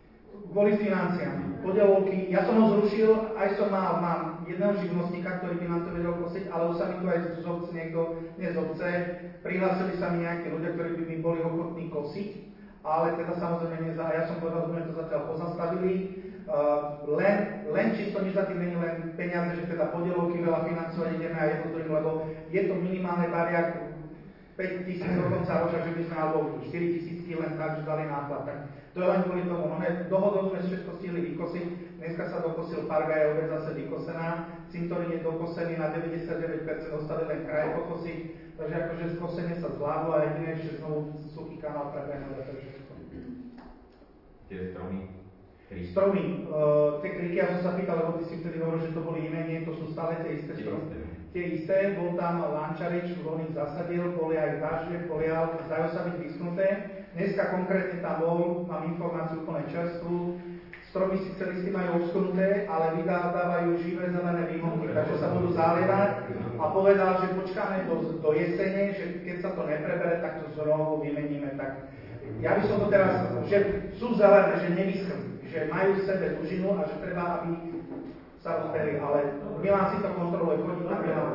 kvôli financiám. Podielovky, ja som ho zrušil, aj som mal, mám jedného živnostníka, ktorý by nám to vedel kosiť, ale už sa mi tu aj z obce niekto, nie z obce, prihlásili sa mi nejakí ľudia, ktorí by mi boli ochotní kosiť, ale teda samozrejme nie za, ja som povedal, že sme to zatiaľ pozastavili, uh, len, len čisto nič za tým není len peniaze, že teda podielovky veľa financovať ideme a je to tým, lebo je to minimálne bariak päť tisíc dokonca roča, že by sme alebo štyri tisícky len tak, že dali náklad. Tak to je len kvôli tomu. No ne, dohodou sme všetko stihli vykosiť. Dneska sa dokosil Parga, je obec zase vykosená. Cintorín je dokosený na deväťdesiatdeväť percent, ostali len kraje pokosiť. Takže akože skosenie sa zvládlo a jediné ešte znovu suchý kanál Parga je nové, to je všetko. Tie stromy? Stromy. Uh, tie kriky, ja som sa pýtal, lebo ty si vtedy hovoril, že to boli iné, nie, to sú stále tie isté stromy. Tie isté, bol tam Lančarič, on ich zasadil, boli aj dažde, polial, zdajú sa byť vyschnuté. Dneska konkrétne tam bol, mám informáciu úplne čerstvú, stromy si celý s tým majú obschnuté, ale vydávajú živé zelené výhonky, takže sa budú zalievať a povedal, že počkáme do, do jesene, že keď sa to neprebere, tak to znovu vymeníme. Tak ja by som to teraz, že sú zelené, že nevyschnú, že majú v sebe dužinu a že treba, aby sa rozbehli, ale Milan si to kontroluje, chodí tam Milan.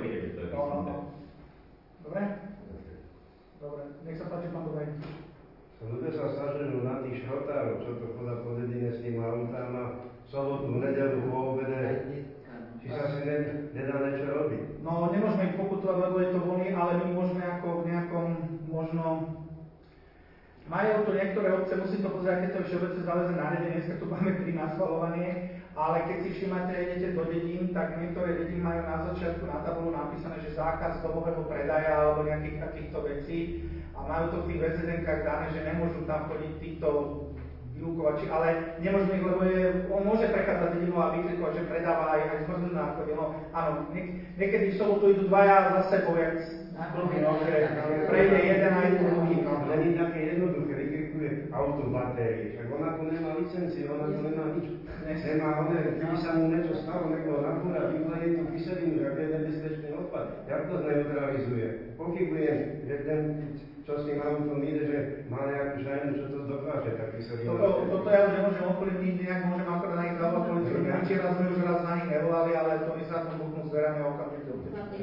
Dobre? Dobre, nech sa páči, pán Dobrej. Ľudia sa snažujú na tých šrotárov, čo to chodá po dedine s tým autám, sobotu, nedeľu, po obede, či sa si ne, nedá niečo robiť. No, nemôžeme ich pokutovať, lebo je to voľný, ale my môžeme ako v nejakom, možno, majú to niektoré obce, musím to pozerať, keď to je všeobecne záväzné nariadenie, dneska tu máme tri na schvaľovanie, ale keď si všimate, idete do dedín, tak niektoré dedín majú na začiatku na tabulu napísané, že zákaz dobového predaja alebo nejakých takýchto vecí a majú to v tých vé zet enkách dané, že nemôžu tam chodiť týchto výukovači, ale nemôžeme ich, lebo je, on môže prechádzať dedinu a vykrikovať, že predáva aj, aj zmrzlú náklady. No áno, niek, niekedy v sobotu idú dvaja za sebou, jak blbý, no, že prejde jeden a jeden druhý. No. Není také jednoduché, vykrikuje auto batérie, však ona tu nemá licenciu, ona tu nemá nič. Nemá ona, keby sa mu niečo stalo, nekto napúra, vyhľadí tú kyselinu, že je nebezpečný odpad. Jak to zneutralizuje? Pochybujem, že ten, čo s tým autom ide, že má nejakú šajnu, čo to dokáže, tak kyselinu. Toto, toto ja už nemôžem ovplyvniť, nejak môžem akorát na nich zavolať policiu. Včera sme už raz na nich nevolali, ale to my sa tam buknú s dverami a okamžite utečú.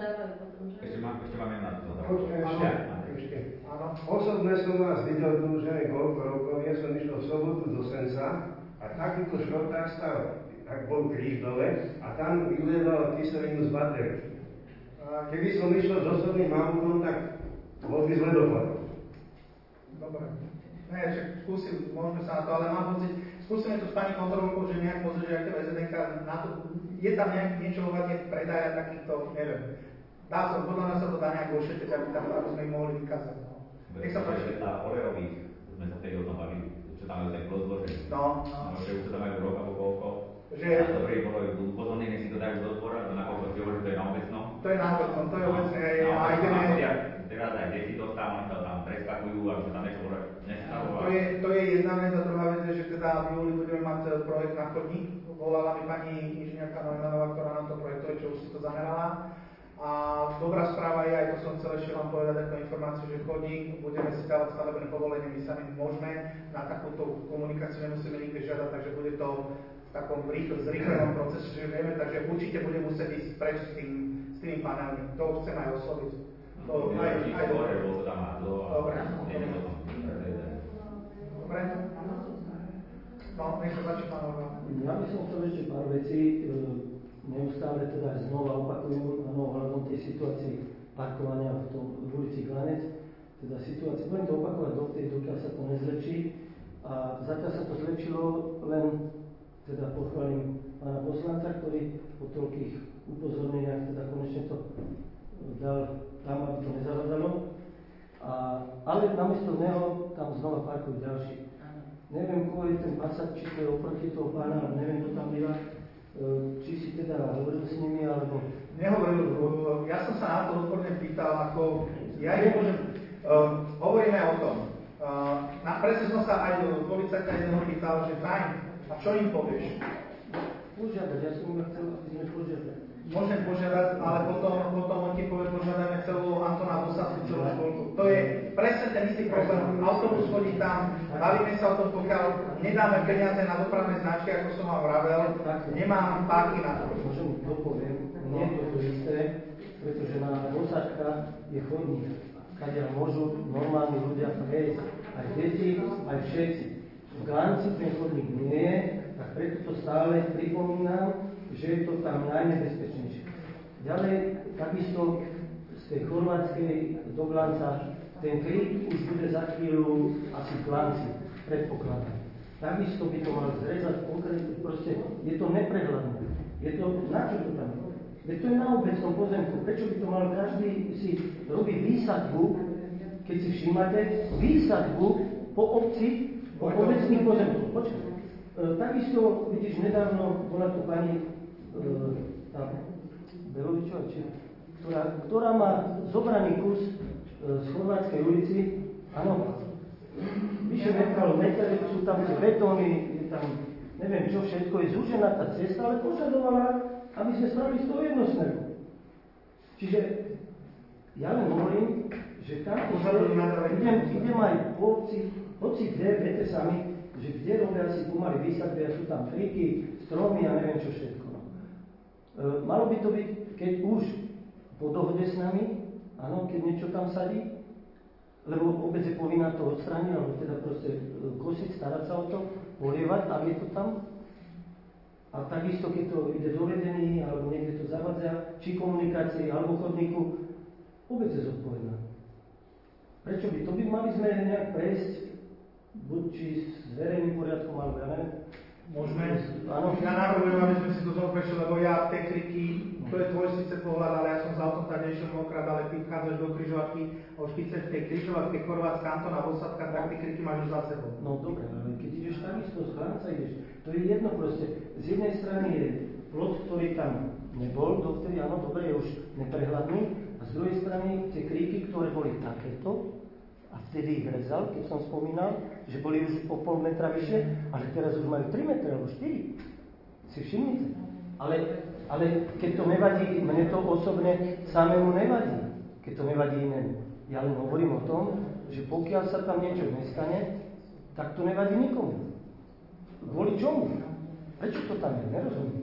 Ešte mám, ešte máme na to. Ešte. Osobne som vás videl tu už neviem koľko rokov, ja som išiel v sobotu do Senca a takýto šrotár stal, tak bol kríž dole a tam vyliedal kyselinu z batérií. Keby som išiel s osobným autom, tak bol by zle dopadol. Dobre. Ne, však skúsim, môžeme sa na to, ale mám pocit, skúsime to s pani kontrolkou, že nejak pozrieť, že ak to vé zet enka na to, je tam nejak niečo ohľadne predaja takýchto, neviem. Dá sa, podľa nás sa to dá nejak ošetriť, aby tam, aby sme ich mohli vykázať. No. Nech sa páči. Na olejových sme sa vtedy o tom bavili, čo tam majú ten rozložený. No. No, že už to tam majú rok alebo koľko. Že... A dobre bolo upozorniť, nech si to dajú do dvora, to nakoľko si hovorí, že to je na obecnom. To je na obecnom, to je obecné. No, a ideme... Teraz aj deti dostávajú, to tam preskakujú, aby sa tam niečo nestalo. To je, to je jedna vec a druhá vec je, že teda v júli budeme mať projekt na chodník. Volala mi pani inžinierka Neumannová, ktorá nám to projektuje, čo už si to zamerala. A dobrá správa je, aj to som chcel ešte vám povedať ako informáciu, že chodník, budeme si dávať stavebné povolenie, my sami môžeme, na takúto komunikáciu nemusíme nikdy žiadať, takže bude to v takom rýchlo, zrýchlenom procese, že vieme, takže určite bude musieť ísť preč s, tým, s tými panelmi. To chcem aj osloviť. To no, aj, aj dobre. Dobre. Dobre. No, nech sa páči, pán Orva. Ja by som chcel ešte pár vecí. Neustále teda znova opakujú ohľadom tej situácii parkovania v, tom, v ulici Klanec. Teda situácia, budem to opakovať do tej, dokiaľ sa to nezlepší. A zatiaľ sa to zlepšilo, len teda pochválim pána poslanca, ktorý po toľkých upozorneniach teda konečne to dal tam, aby to nezavadzalo. A, ale namiesto neho tam znova parkujú ďalší. Neviem, koho je ten Passat, či to je oproti toho pána, neviem, kto tam býva. Či si teda hovoril s nimi, alebo... Nehovoril, ja som sa na to odporne pýtal, ako... Ja nemôžem... Uh, hovoríme o tom. Uh, na, presne som sa aj policajta jedného pýtal, že fajn, a čo im povieš? Požiadať, ja som iba chcel, aby sme požiadali. Môžem požiadať, ale potom, potom on ti povie, požiadame celú Antona Vosavskú celú školku. To je presne ten istý problém. Autobus chodí tam, bavíme sa o tom, pokiaľ nedáme peniaze na dopravné značky, ako som vám vravel, nemám páky na to. Môžem dopoviem, nie je to to isté, pretože na osadkách je chodník, kadiaľ môžu normálni ľudia prejsť, aj deti, aj všetci. V Glánci ten chodník nie je, tak preto to stále pripomínam, že je to tam najnebezpečnejšie. Ďalej, takisto z tej chorvátskej do Glánca, ten krík už bude za chvíľu asi v Glánci, predpokladám. Takisto by to mal zrezať konkrétne, proste je to neprehľadné. Je to, na čo to tam je? Veď to je na obecnom pozemku, prečo by to mal každý si robiť výsadbu, keď si všímate, výsadbu po obci, po obecných pozemkoch. Počkaj. E, takisto, vidíš, nedávno bola tu pani e, tá Belovičová, či, ktorá, ktorá má zobraný kus e, z Chorvátskej ulici, áno, vyše metrov, metre, sú tam betóny, je tam, neviem čo všetko, je zúžená tá cesta, ale požadovala, aby sme spravili z toho jednosmerku. Čiže ja len hovorím, že tam idem, idem aj po obci, hoci kde, viete sami, že kde robia si pomaly výsadby a sú tam triky, stromy a neviem čo všetko. No. E, malo by to byť, keď už po dohode s nami, áno, keď niečo tam sadí, lebo obec je povinná to odstrániť, alebo teda proste kosiť, starať sa o to, polievať, ak je to tam. A takisto, keď to ide do vedení, alebo niekde to zavadzia, či komunikácii, alebo chodníku, obec je zodpovedná. Prečo by? To by mali sme nejak prejsť, buď či s verejným poriadkom, alebo ja neviem. Môžeme. Áno. Ja navrhujem, aby sme si to znovu prešli, lebo ja tie kriky, to je tvoj síce pohľad, ale ja som za autom tak nešiel mnohokrát, ale ty vchádzaš do križovatky a už keď v tej križovatke Chorvátska Antona v Osadka, tak tie kriky máš už za sebou. No dobre, ale keď ideš takisto z Glánca ideš, to je jedno proste. Z jednej strany je plot, ktorý tam nebol, dovtedy, áno, dobre, je už neprehľadný, a z druhej strany tie kríky, ktoré boli takéto, a vtedy ich rezal, keď som spomínal, že boli už o pol metra vyššie, ale teraz už majú tri metre alebo štyri. Si všimnite. Ale, ale keď to nevadí, mne to osobne samému nevadí, keď to nevadí inému. Ja len hovorím o tom, že pokiaľ sa tam niečo nestane, tak to nevadí nikomu. Kvôli čomu? Prečo to tam je? Nerozumiem.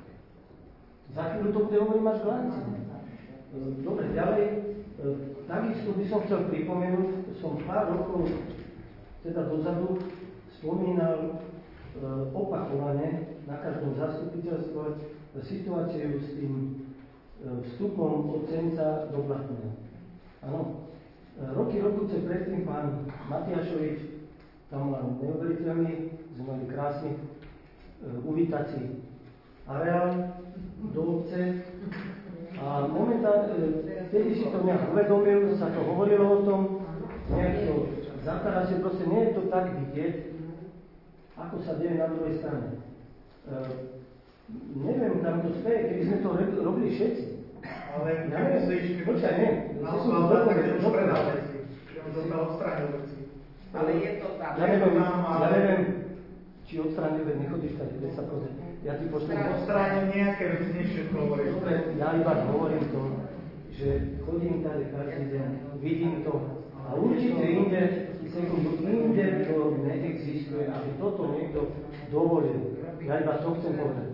Za chvíľu to bude hovoriť až v Glánci. Dobre, ďalej. Takisto by som chcel pripomenúť, som pár rokov teda dozadu spomínal e, opakovane na každom zastupiteľstve situáciu s tým e, vstupom od Senca do Blatného. Áno, e, roky, rokuce predtým pán Matiašovič tam mal neuveriteľný, sme mali krásny e, uvítací areál do obce. A momentálne, vtedy si to nejak uvedomil, sa to hovorilo o tom, nejak to zatarazie, proste nie je to tak vidieť, ako sa deje na druhej strane. E, neviem, kam to speje, keby sme to robili všetci. Ale ja neviem, počkaj, nie. Na osvalda, tak ten už predal veci. Ja už dostal odstránil veci. Ale je to tam. Ja neviem, ja neviem, či odstránil, veď nechodíš tady, veď sa pozrieť. Ja ti pošlem odstrániť nejaké veci, než všetko hovoríš. Dobre, ja iba hovorím to, že chodím tady každý deň, vidím to a určite inde, sekundu, inde to neexistuje, aby toto niekto dovolil. Ja iba to chcem povedať.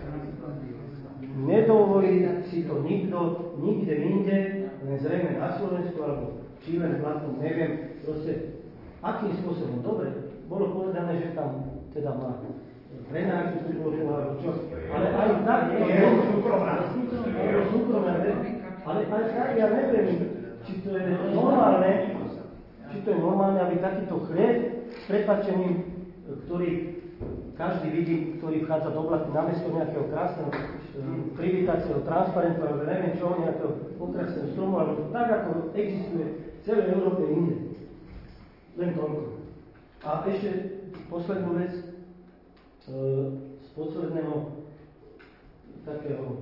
Nedovolí si to nikto, nikde inde, len zrejme na Slovensku, alebo či len v Blatnom, neviem, proste, akým spôsobom. Dobre, bolo povedané, že tam teda má prenášku, alebo čo, ale aj tak, je to súkromná. súkromná, ale aj tak, ja neviem, či to je normálne, či to je normálne, aby takýto chlieb s prepáčením, ktorý každý vidí, ktorý vchádza do Blatny na mesto nejakého krásneho privítacieho transparentu, alebo neviem čo, nejakého okrasného stromu, alebo tak, ako existuje v celej Európe inde. Len toľko. A ešte poslednú vec, z posledného takého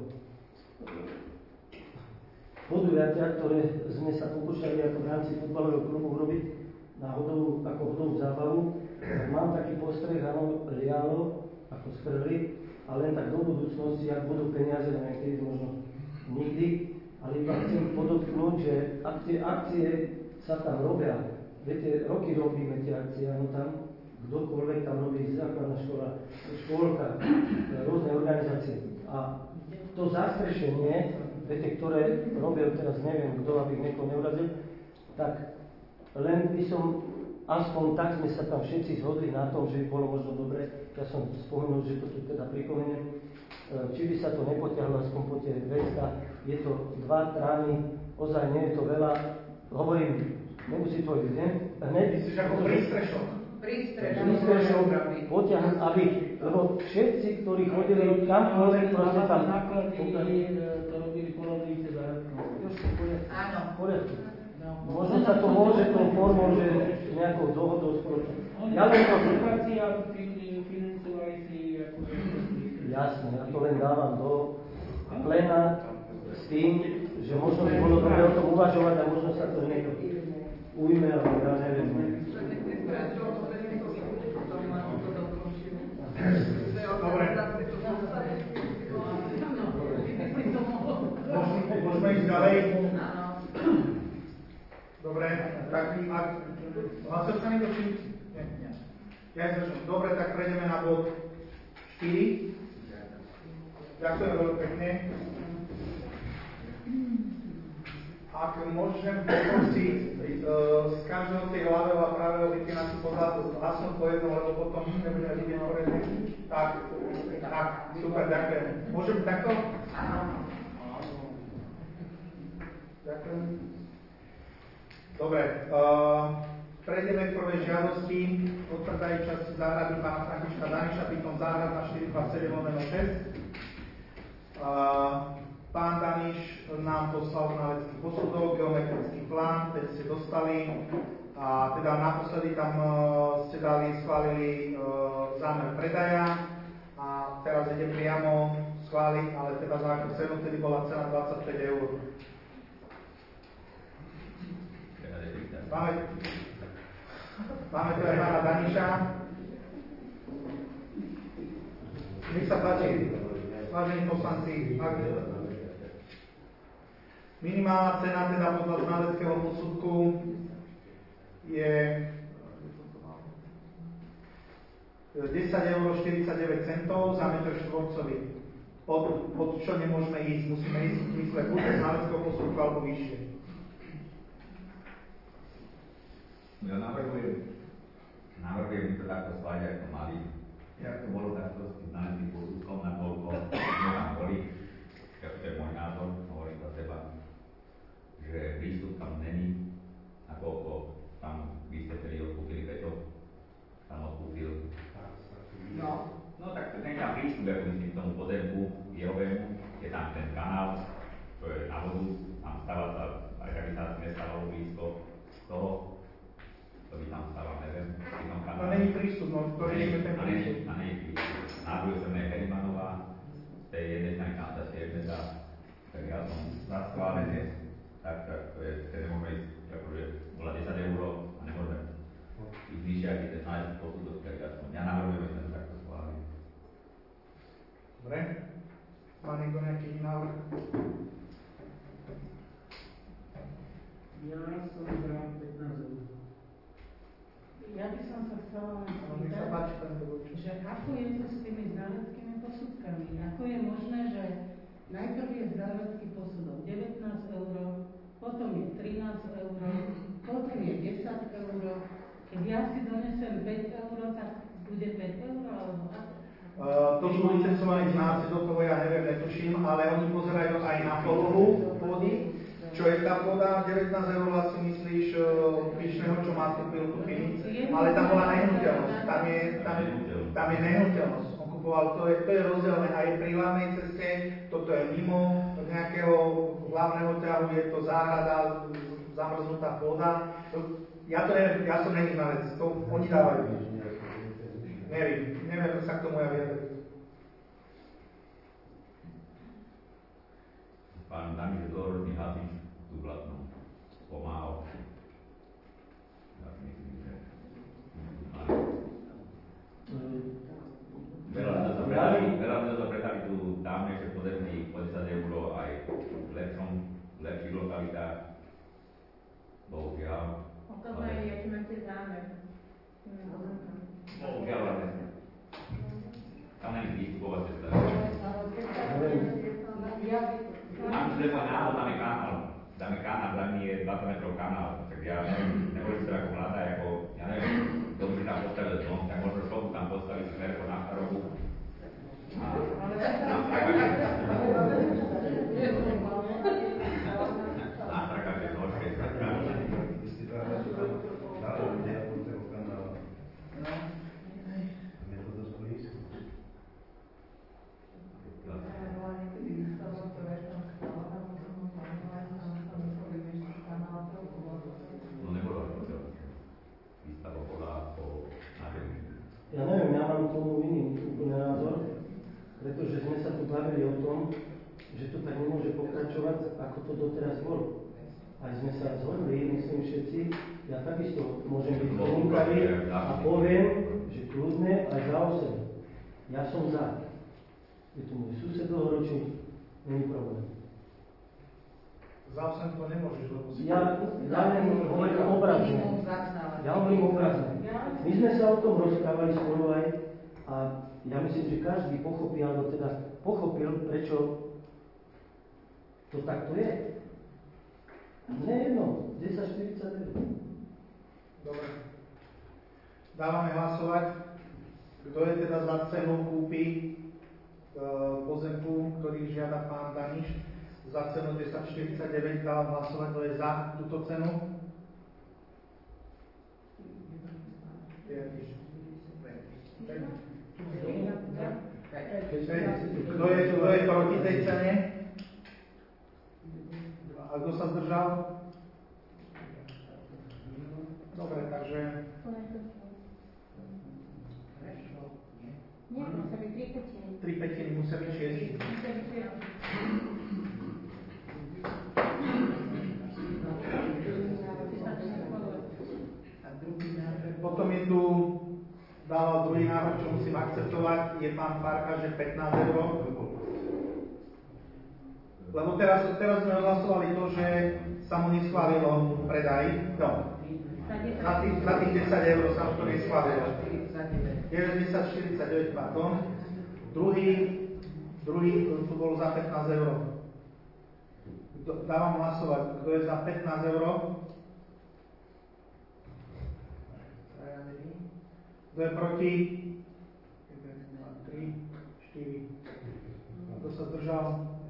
podujatia, ktoré sme sa pokúšali ako v rámci futbalového klubu urobiť na hodovú, ako hodovú zábavu. Mám taký postreh, áno, lialo, ako skrli, a len tak do budúcnosti, ak budú peniaze, neviem, kedy možno nikdy, ale iba chcem podotknúť, že ak tie akcie sa tam robia viete, roky robíme tie akcie, áno tam, kdokoľvek tam robí, základná škola, škôlka, rôzne organizácie. A to zastrešenie, viete, ktoré robia teraz, neviem kto, aby niekoho neurazil, tak len by som, aspoň tak sme sa tam všetci zhodli na tom, že by bolo možno dobre, ja som spomenul, že to tu teda pripomeniem, či by sa to nepotiahlo aspoň po tie dvesto, je to dva trámy, ozaj nie je to veľa, hovorím, nemusí to ísť, ne? Hneď, Myslíš ako prístrešok? prístrešok, potiahnuť, aby, lebo všetci, ktorí chodili kamkoľvek, proste tam... Náklady to robili polovníci zárodkov. Áno. V poriadku. Možno sa to môže tou formou, že nejakou dohodou spoločnou. Ja len to... financovali si ako... Jasné, ja to len dávam do plena s tým, že možno by bolo dobre o tom uvažovať a možno sa to niekto ujme, ale ja neviem. Dobre. Môžeme ísť ďalej? Dobre, tak ak... Hlasil sa niekto, či... Nie, nie. Ja začnem. Dobre, tak prejdeme na bod štyri. Ďakujem veľmi pekne. Ak môžem poprosiť z každého tej ľavého a pravého vypínať si hlasnúť po jednom, lebo potom nebudeme vidieť poriadne. Tak, tak, super, ďakujem. Môžem takto? Áno. Ďakujem. Dobre, uh, prejdeme k prvej žiadosti. Odpredajú časti záhrady pána Františka Daniša, bytom záhradná štyri dva sedem lomeno šesť. Uh, pán Daniš nám poslal znalecký posudok, geometrický plán, teď ste dostali. A teda naposledy tam uh, ste dali, schválili uh, zámer predaja a teraz ide priamo schváliť, ale teda za akú cenu, tedy bola cena dvadsaťpäť eur. Máme, máme tu aj pána Daniša. Nech sa páči, vážení poslanci. Minimálna cena teda podľa znaleckého posudku je desať eur štyridsaťdeväť centov za metr štvorcový. Pod, pod čo nemôžeme ísť, musíme ísť v zmysle buď znaleckého posudku alebo vyššie. Ja navrhujem, navrhujem to takto schváliť, ako mali. Ja to bolo takto s tým znaleckým posudkom, nakoľko sme tam boli, to je môj názor, hovorím za seba, že prístup tam není, nakoľko tam vy ste tedy odkúpili Beto, tam odkúpil. No, no tak ten tam prístup, ako myslím k tomu pozemku jehovému, je tam ten kanál, čo je na vodu, tam stáva sa, aj tak by sa nestávalo blízko toho, to by tam stával, neviem, v tom kanále. To není prístup, no, to riešime ten prístup. A není prístup. Na druhej strane je Herimanová, z tej jednej strany kanalizácie je meta, tak ja som za schválenie, tak, tak to je, keď nemôžeme ísť, akože bola desať eur a nemôžeme ísť vyššie, aký ten nájsť posudok, tak aspoň ja navrhujem, že sme to takto schválili. Dobre. Má niekto nejaký iný návrh? Ja som bral pätnásť eur. Ja by som sa chcela len Nech sa spýtať, páči, pán Dobočík. že ako je to s tými znaleckými posudkami? Ako je možné, že najprv je znalecký posudok devätnásť eur, potom je trinásť eur, potom je desať eur. Keď ja si donesem päť eur, tak bude päť eur, alebo ako? Uh, to sú licencovaní znáci, do toho ja neviem, netuším, ale oni pozerajú aj na polohu pôdy. Čo je tá pôda? devätnásť eur si myslíš uh, pyšného, čo má kúpil tú pinic, ale tam bola nehnuteľnosť. Tam je, tam, tam je nehnuteľnosť. On kupoval, to je, to je rozdielne aj pri hlavnej ceste, toto je mimo nejakého hlavného ťahu, je to záhrada, zamrznutá pôda. Ja to neviem, ja som není znalec, to oni dávajú. Neviem, neviem sa k tomu ja vyjadriť. Pán Daniš je dlhoročný hasič tu Blatnom, pomáhal. Ja si myslím, že veľa ľudí sa predali, veľa ľudí sa predali tu dávnejšie pozemky po desať eur aj v lepšom, v lepších lokalitách. Bohužiaľ. Otázka je, aký má Objavujeme sa. Tam není výstupová cesta. Tam, čo je môj návod, tam je kanál. Tam je kanál, za mňa je dvadsať metrov kanál. Tak ja neviem, neboli si to ako mladá, ako, ja neviem, kto by si tam postavil dom, tak možno šoku tam postaviť smerko na starobu. A na strakače. Na strakače zložke, strakače. Ja neviem, ja mám k tomu iný úplne názor, pretože sme sa tu bavili o tom, že to tak nemôže pokračovať, ako to doteraz bolo. Aj sme sa zhodli, myslím všetci, ja takisto môžem byť komunikavý a poviem, že kľudne aj za osem. Ja som za. Je tu môj sused dlhoročný, není problém. Za osem to nemôžeš, lebo si... Ja, ja len hovorím obrazne. Ja hovorím obrazne. My sme sa o tom rozprávali spolu aj a ja myslím, že každý pochopil, alebo teda pochopil, prečo to takto je. Nie jedno, desať štyridsaťdeväť. Dobre. Dávame hlasovať. Kto je teda za cenu kúpy e, pozemku, ktorý žiada pán Daniš, za cenu desať štyridsaťdeväť, dávam hlasovať, kto je za túto cenu. Kto je, kto je proti tej cene? A kto sa zdržal? Dobre, takže... Nie, musia byť tri petiny. Tri petiny musia byť šiesti. Potom je tu, dával druhý návrh, čo musím akceptovať, je pán Farka, že pätnásť eur. Lebo teraz, teraz sme odhlasovali to, že sa mu neschválilo predaj. No. Za tých, za tých desať eur sa mu to neschválilo. desať štyridsaťdeväť, pardon. Druhý, druhý tu bol za pätnásť eur. Dávam hlasovať, kto je za pätnásť eur. Kto je proti? jeden, dva, tri, štyri. Kto sa zdržal?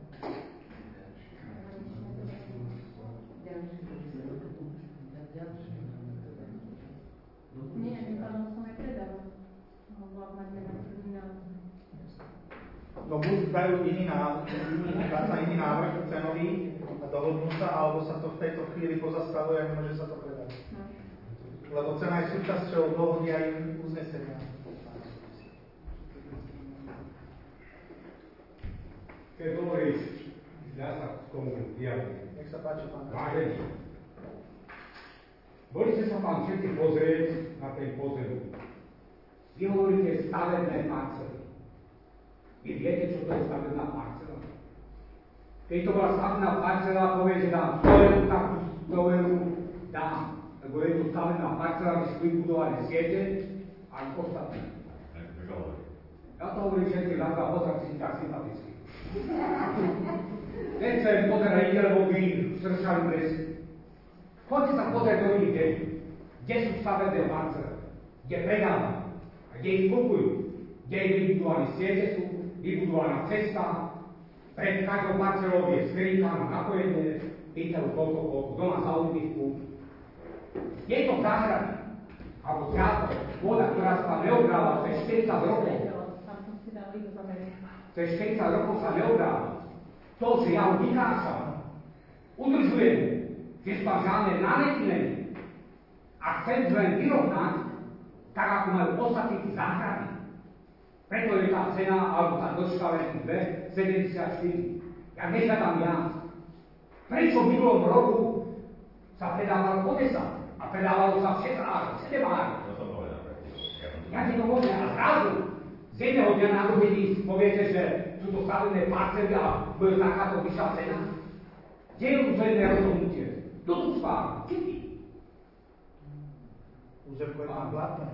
Nie, tým pádom som aj predala. Lebo ak máte na iný návrh. No buď dajú iný návrh, dá sa iný návrh cenový a dohodnú sa, alebo sa to v tejto chvíli pozastavuje a nemôže sa to predať. No. Lebo cena je súčasťou dohody aj uznesenia. Keď dovolíš, ja sa k tomu vyjadrím. Nech sa páči, pán. Vážený, boli ste sa tam všetci pozrieť na ten pozemok. Vy hovoríte stavebné parcely. Vy viete, čo to je stavebná parcela? Keď to bola stavebná parcela, povie, že dám sto eur, takú sto eur dám. Lebo je to stavebná parcela, kde sú vybudované siete a aj ostatné. Ja to hovorím všetci raz a pozor, si tak sympatický. Nechcem pozerať ide, lebo vy stršali presy. Choďte sa pozrieť do nich, kde, kde sú stavebné parcele, kde predávajú a kde ich kupujú, kde je vybudované siete, sú vybudovaná cesta, pred každou parcelou je skrinka na napojenie, pýtajú koľko, koľko, doma za úbytku. Je to záhrady, alebo zjazda, voda, ktorá sa tam neobráva, cez štyridsať rokov. Cez štyridsať rokov sa neobráva. To, že ja ho vykášam, udržujem, že som žiadne námety není a chcem len vyrovnať, tak ako majú ostatní záhrady. Preto je tá cena, alebo tá dĺžka len dve sedemdesiatštyri. Ja nežiadam viac. Prečo v minulom roku sa predávalo po desať a predávalo sa v šesť ár, sedem ár? Ja ti to môžem a zrazu z jedného dňa na druhý dní poviete, že sú to stavebné parcely a bude takáto vyššia cena. Kde je územné rozhodnutie? Kto tu spáva? Kedy? Územko je tam platné.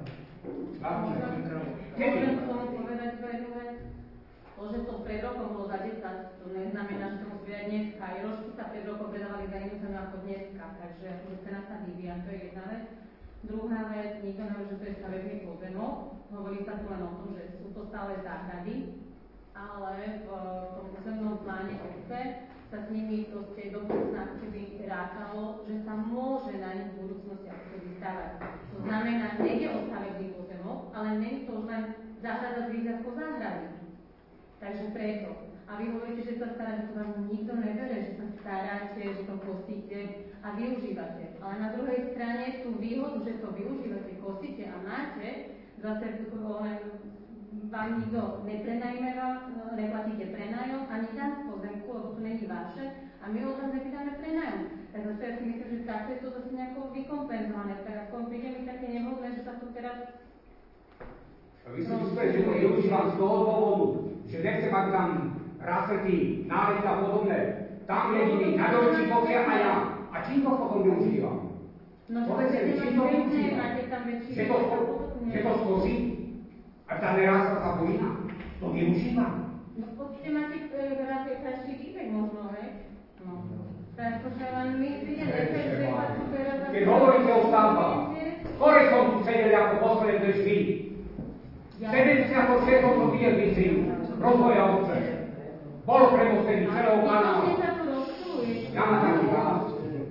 Môžem k tomu povedať jednu vec? To, že to pred rokom bolo za desať, to neznamená, že to musí byť dneska. Aj rožky sa pred rokom predávali za inú cenu ako dneska, takže akože cena sa vyvíja, to je jedna vec. Druhá vec, nikto nehovorí, že to je stavebný pozemok, hovorí sa tu len o tom, že sú to stále záhrady, ale v tom územnom pláne obce sa s nimi proste do budúcna keby rátalo, že sa môže na nich v budúcnosti ako keby stavať. To znamená, nejde o stavebný pozemok, ale nie je to už len záhrada s výhľadkou záhrady. Takže preto. A vy hovoríte, že sa staráte, to vám nikto nebere, že sa staráte, že to kostíte a využívate. Ale na druhej strane tú výhodu, že to využívate, kostíte a máte, zase vám nikto neprenajmeva, neplatíte prenájom, ani dan z pozemku, lebo to není vaše, a my od vás nepýtame prenájom. Tak zase ja si myslím, že takto je to zase nejako vykompenzované. Tak ako príde mi také nevhodné, že sa tu teraz... Vy si myslíte, že to využívam z toho dôvodu, že nechcem mať tam rásetý, nález a podobné. Tam jediný, na dojčí pokia a ja. A čím to potom využívam? No, povedzte mi, čím to využívam? Že to, že to skosí? A tam nerásla sa bojina? To využívam? No, určite máte rád každý výbeh možno, hej? No. Tak to sa len my príde nechať, že sa tu teraz... Keď hovoríte o stavbách, skôr som tu sedel ako posledné vždy. sedemdesiatšesť som videl víziu rozvoja obce. Bolo premostený celou kanálu. Ja na taký rád.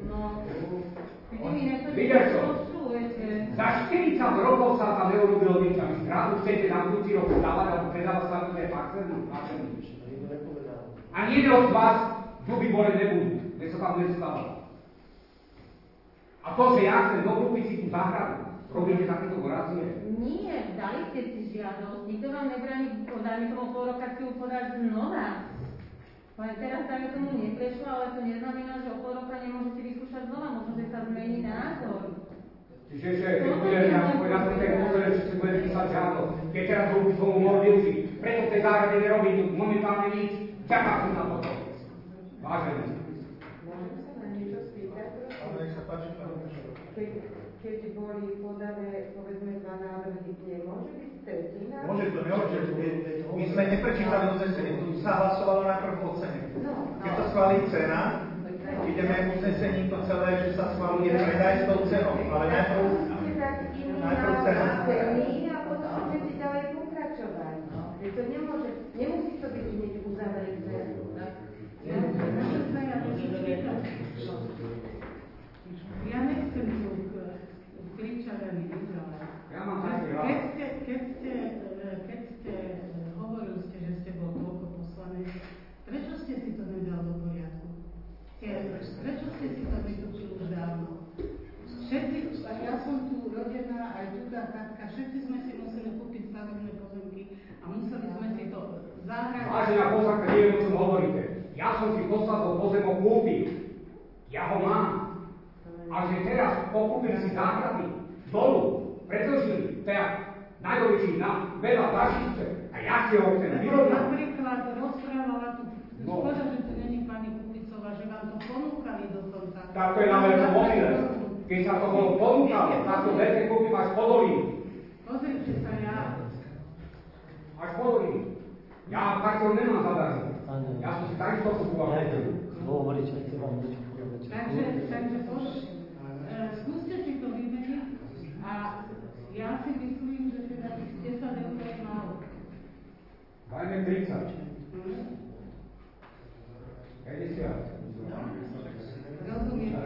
Videl som. Za štyridsať rokov sa tam neurobilo nič. A vy zrazu chcete na budúci rok stavať alebo predávať stavebné parcely. A nikto z vás zuby boli nebudú. Nech sa tam nestávať. A to, že ja chcem dokúpiť si tú záhradu, robíte takéto horácie? Nie, dali ste si žiadosť, nikto vám nebráni, dajme tomu pol roka si ju podať znova. Len teraz dajme tomu neprešlo, ale to neznamená, že o pol roka nemôžete vyskúšať znova, možno, že sa zmení názor. Čiže, že keď budem na to ten pozrieť, že si budem písať žiadosť, keď teraz by som mohol využiť, preto v tej záhrade nerobím tu momentálne nič, ďakujem si na toto. Vážený. Môžem sa na niečo spýtať? Keď, keď boli podané, povedzme, dva návrhy, nemôže byť tretí návrh? Môže to, nemôže. My sme neprečítali uznesenie, tu sa hlasovalo najprv o cene. Keď sa schválí cena, ideme uznesením to celé, že sa schváluje predaj s tou cenou, ale najprv, najprv cena. A potom môžete ďalej pokračovať. To nemôže, nemusí to byť hneď uzavreté. Ja nechcem tu kričať ani nič, ale ja mám taký rád. Keď ste, keď ste, keď ste hovorili ste, že ste bol toľko poslanec, prečo ste si to nedal do poriadku? Prečo ste si to vytúčili už dávno? Všetci, ja som tu rodená, aj tu tatka, všetci sme si museli kúpiť stavebné pozemky a museli sme si to zahrať. Vážená poslanka, neviem, o čom hovoríte. Ja som si posadol pozemok kúpil. Ja ho mám. A že teraz pokúpim si záhrady dolu, predĺžili, teda najväčší na veľa Dašice a ja si ho chcem vyrovnať. Napríklad rozprávala tu, no. Škoda, že tu není pani Kulicová, že vám to ponúkali dokonca. Tak to je na veľkú mobilé. Keď sa to bolo ponúkalo, tak to dete kúpim až po dolínu. Pozrite sa, ja... Až po dolínu. Ja parcel nemám zadarmo. Ja som si takisto kúpoval. Hovoriť, že chcem vám niečo povedať. Takže, takže poďte. Skúste si to vymeniť a ja si myslím, že teda desať eur je málo. Dajme tridsať. päťdesiat. Rozumiem.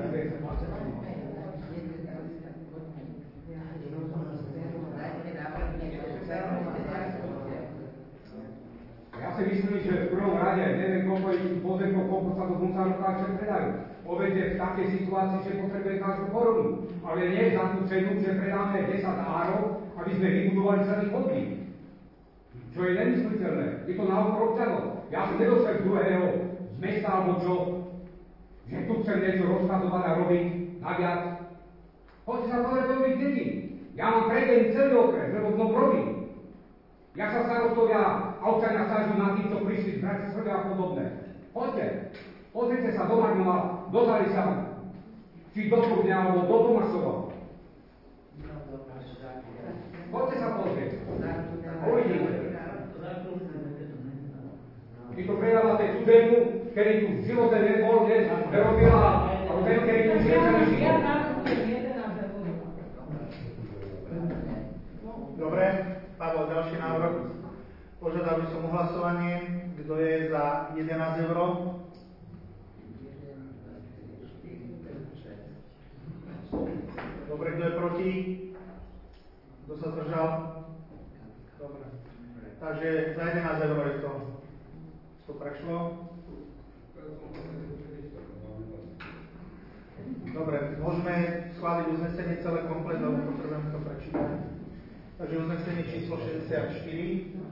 Ja si myslím, že v prvom rade neviem, koľko ich pozemkov, koľko sa do konca roka ešte predajú. Povedie v takej situácii, že potrebuje každú korunu. Ale nie za tú cenu, že predáme desať árov, aby sme vybudovali celý chodník. Čo je nemysliteľné. Je to na úkor občanov. Ja som nedošiel z druhého, z mesta alebo čo, že tu chcem niečo rozkazovať a robiť naviac. Poďte sa povedať do mých detí. Ja mám predený celý okres, lebo v tom robím. Ja sa starostovia a občania stážu na tým, čo prišli z Bratislavy a podobné. Poďte. Pozrite sa do Marnova, do Zališa, či do Trubňa, alebo do Tomášova. Poďte sa pozrieť. Uvidíte. Vy to predávate tú zemu, ktorý tu v živote nebol, nerobila, a ten, ktorý tu žije, ten žije. Dobre, padol ďalší návrh. Požiadal by som o hlasovanie. Kto je za jedenásť eur? Dobre, kto je proti? Kto sa zdržal? Dobre. Takže za jedenásť eur je to. To prešlo. Dobre, môžeme schváliť uznesenie celé komplet, lebo potrebujeme to prečítať. Takže uznesenie číslo šesťdesiatštyri.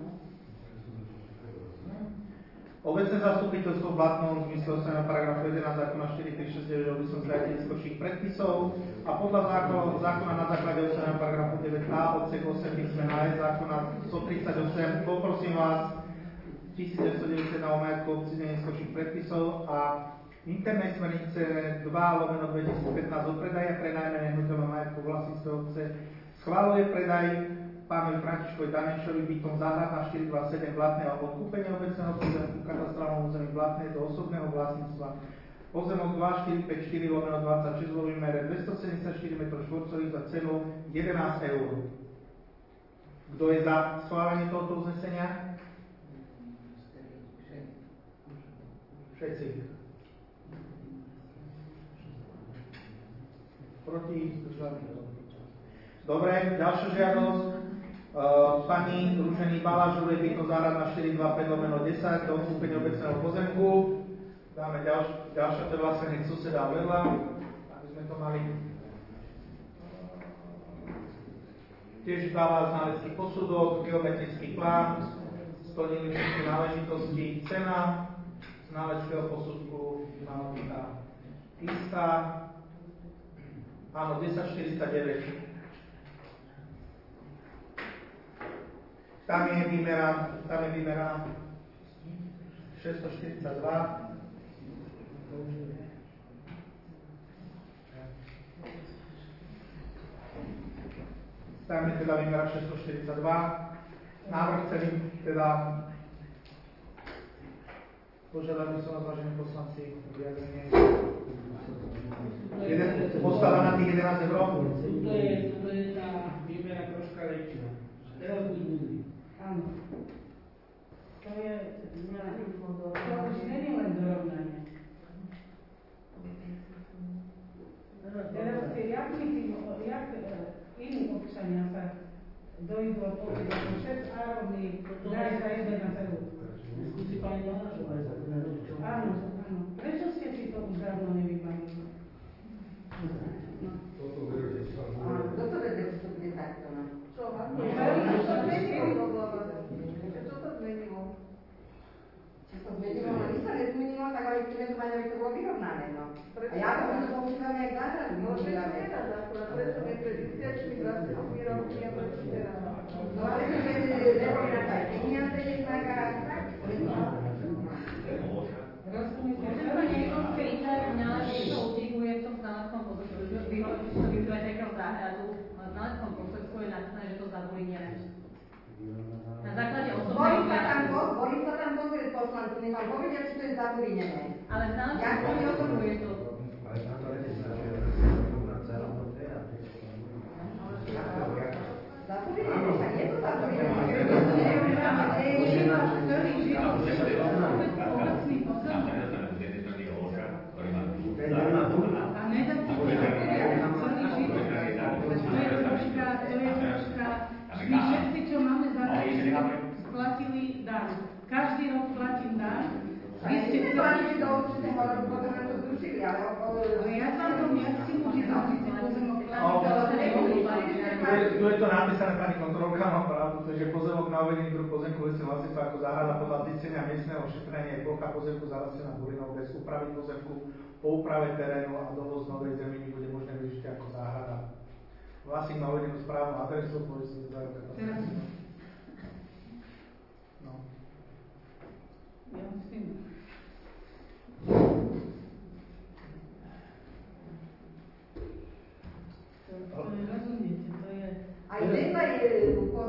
Obecné zastupiteľstvo v Blatnom v zmysle osemého paragrafu jedenásť zákona štyri tri šesť deväť o výsledných zriadeneckých predpisov a podľa zákona na základe osemého paragrafu deväť a odsek osem písmena E zákona stotridsaťosem poprosím vás tisícdeväťstodeväťdesiatjeden o majetku obcí zriadeneckých predpisov a internej smernice dva lomeno dvetisícpätnásť o predaji a prenajme nehnuteľného majetku vlastníctve obce schvaľuje predaj pánovi Františkovi Danečovi bytom Záhradná štyri dva sedem Blatné a odkúpenie obecného pozemku v katastrálnom území Blatné do osobného vlastníctva. Pozemok dva štyri päť štyri lomeno dvadsaťšesť vo výmere dvestosedemdesiatštyri metrov štvorcových za cenu jedenásť eur. Kto je za schválenie tohoto uznesenia? Všetci. Proti? Dobre, ďalšia žiadosť. Uh, pani Ružený Balažovej, bytno Záhradná štyri dva päť lomeno desať do odkúpenia obecného pozemku. Dáme ďalš, ďalšia, to je vlastne nech suseda vedľa, aby sme to mali. Tiež dáva znalecký posudok, geometrický plán, splnili všetky náležitosti, cena znaleckého posudku mala byť tá istá. Áno, desať štyristodeväť. Tam je výmera, tam je výmera šesťstoštyridsaťdva. Tam je teda výmera šesťstoštyridsaťdva. Návrh celý teda požiadal by som vás, vážení poslanci, vyjadrenie. Postava na tých jedenásť eur? To je, to je tá výmera troška väčšia. Teraz buď budú. Áno. To je, to už nie je len dorovnanie. Teraz, jak my tým, jak iní občania sa dojdu od povedať, všetko árovný daj za jedenásť eur. Skúsi pani Donášová. Áno, áno. Prečo ste si to už dávno nevybavili? Kto to vede, že to bude takto? Čo? Čo to zmenilo? Čo to zmenilo? Čo to zmenilo? No nič sa nezmenilo, tak ale chceme to mať, aby to bolo vyrovnané, no. A ja to budu používame aj záhradu. No, prečo teraz akurát? Prečo nie pred desiatimi, dvadsiatimi rokmi a prečo teraz? No ale keď neboli na to aj peniaze jednak a tak. Rozumiete, že to niekto chce ísť, ale niečo utíkuje v tom znaleckom posledku, že využívať nejakého záhradu, ale v znaleckom posledku je napísané, že to zabolínené. Na základe osobnej výrady. Boli sa tam pozrieť poslanci, nemám povedať, či to je zabolínené. Ale v znaleckom posledku je to. Zabolínené, však je to zabolínené. A nedá si to celý život. To je troška, to je troška, my všetci, čo máme zahraničí, platili daň. Každý rok platím daň. Vy ste platili do určitého roku, potom to zrušili, ale... Ja sa to nechci môžem zrušiť pozemok Tu je to napísané, pani kontrolka, mám pravdu, že pozemok na uvedený druh pozemku lesného vlastníctva ako záhrada podľa zistenia miestneho šetrenia je plocha pozemku zarastená bulinou bez úpravy pozemku po úprave terénu a dovoz novej zeminy bude možné využiť ako záhrada. Vlastník má uvedenú správnu adresu, povie sa zdajú katastrofu. No. Ja musím. To je, rozumiete, to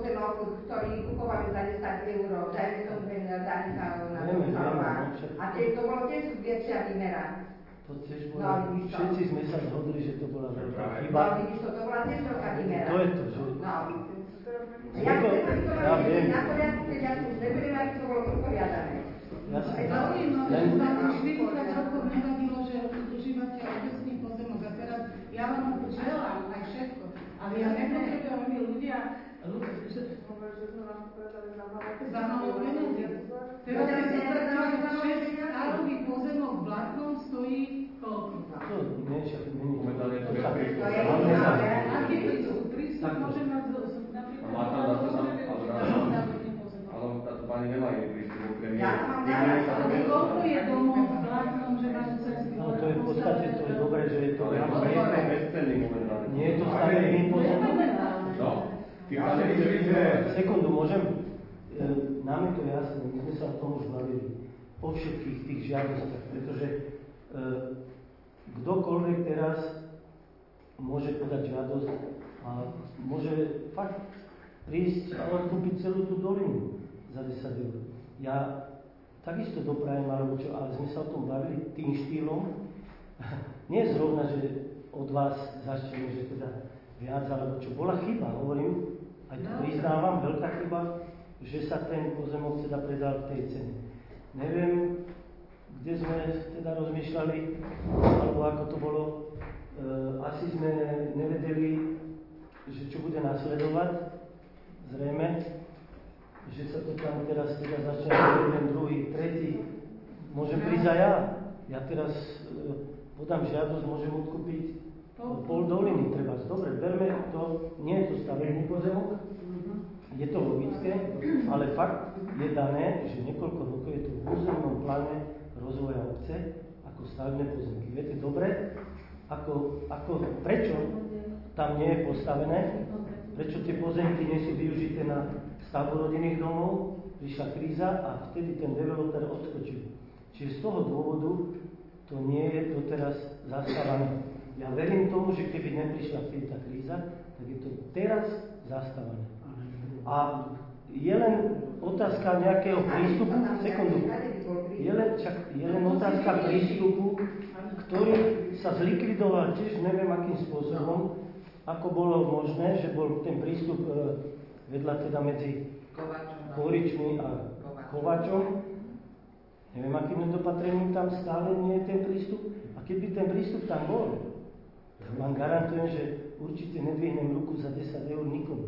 pozemok, ktorý kupovali za desať eur, dajme tomu ten Danica na Dočalová. A tiež to bolo tiež väčšia výmera. To tiež bola, no, všetci sme sa zhodli, že to bola veľká chyba. No, vidíš to, to bola tiež veľká výmera. To je to, že... No. Ja to, ja viem. Na poriadku, keď ja tu už nebudem, aby to bolo usporiadané. Aj zaujímavé, že za tých štyridsať rokov nevadilo, že užívate obecný pozemok a teraz ja vám želám aj všetko, ale ja nepotrebujem, aby ľudia za malo peniazy. Teraz keď sa predstavím, šesť árový pozemok v Blatnom stojí koľko? To nie, však není. Momentálne to je Aký prístup? Prístup môže mať napríklad... Má tam zase tam, ale táto pani nemá iný prístup, okrem ja ale koľko je domov v Blatnom, že máte cesty? No to je v podstate, to je dobré, že je to... Ale to nie je bezcenný momentálne. Nie je to stavený pozemok. No, ja si myslím, že... Sekundu, môžem? E, nám je to jasné, my sme sa o tom už bavili. O všetkých tých žiadostiach, pretože e, kdokoľvek teraz môže podať žiadosť a môže fakt prísť a len kúpiť celú tú dolinu za desať eur. Ja takisto doprajem, alebo čo, ale sme sa o tom bavili tým štýlom. Nie zrovna, že od vás začneme, že teda viac, alebo čo. Bola chyba, hovorím, aj to priznávam, veľká chyba, že sa ten pozemok teda predal v tej cene. Neviem, kde sme teda rozmýšľali, alebo ako to bolo. E, asi sme nevedeli, že čo bude nasledovať. Zrejme, že sa to tam teraz teda začne jeden, druhý, tretí. Môžem prísť aj ja. Ja teraz e, podám žiadosť, môžem odkúpiť pol doliny, treba. Dobre, berme to, nie je to stavený pozemok, je to logické, ale fakt je dané, že niekoľko rokov je to v územnom pláne rozvoja obce ako stavebné pozemky. Viete dobre, ako, ako, prečo tam nie je postavené, prečo tie pozemky nie sú využité na stavbu rodinných domov, prišla kríza a vtedy ten developer odskočil. Čiže z toho dôvodu to nie je doteraz zastávané. Ja verím tomu, že keby neprišla vtedy tá kríza, tak je to teraz zastávané. A je len otázka nejakého prístupu, sekundu, je len, čak, je len otázka prístupu, ktorý sa zlikvidoval tiež neviem akým spôsobom, ako bolo možné, že bol ten prístup e, vedľa teda medzi Koričmi a Kovačom. Neviem, akým nedopatrením tam stále nie je ten prístup. A keď by ten prístup tam bol, tak vám garantujem, že určite nedvihnem ruku za desať eur nikomu.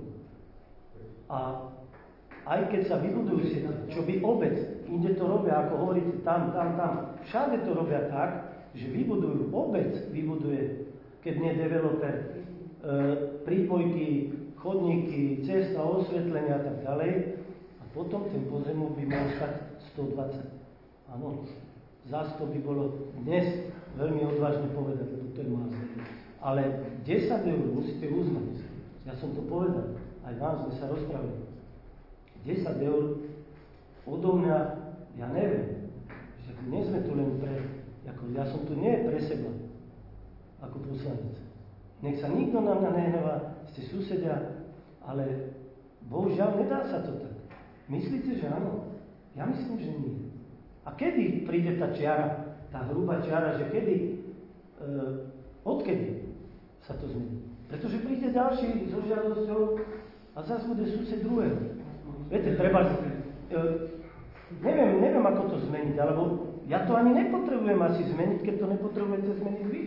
A aj keď sa vybudujú siete, čo by obec, inde to robia, ako hovoríte, tam, tam, tam, všade to robia tak, že vybudujú, obec vybuduje, keď nie developer, e, prípojky, chodníky, cesta, osvetlenia a tak ďalej. A potom ten pozemok by mal stať stodvadsať. Áno, za sto by bolo dnes veľmi odvážne povedať, lebo to je málo. Ale desať eur musíte uznať. Ja som to povedal, aj vám sme sa rozprávali. desať eur odo mňa, ja neviem, že nie sme tu len pre, ako ja som tu nie pre seba, ako poslanec. Nech sa nikto na mňa nehnevá, ste susedia, ale bohužiaľ nedá sa to tak. Myslíte, že áno? Ja myslím, že nie. A kedy príde tá čiara, tá hrubá čiara, že kedy, e, odkedy sa to zmení? Pretože príde ďalší so žiadosťou a zase bude sused druhého. Viete, treba, e, neviem, neviem, ako to zmeniť, alebo ja to ani nepotrebujem asi zmeniť, keď to nepotrebujete zmeniť vy.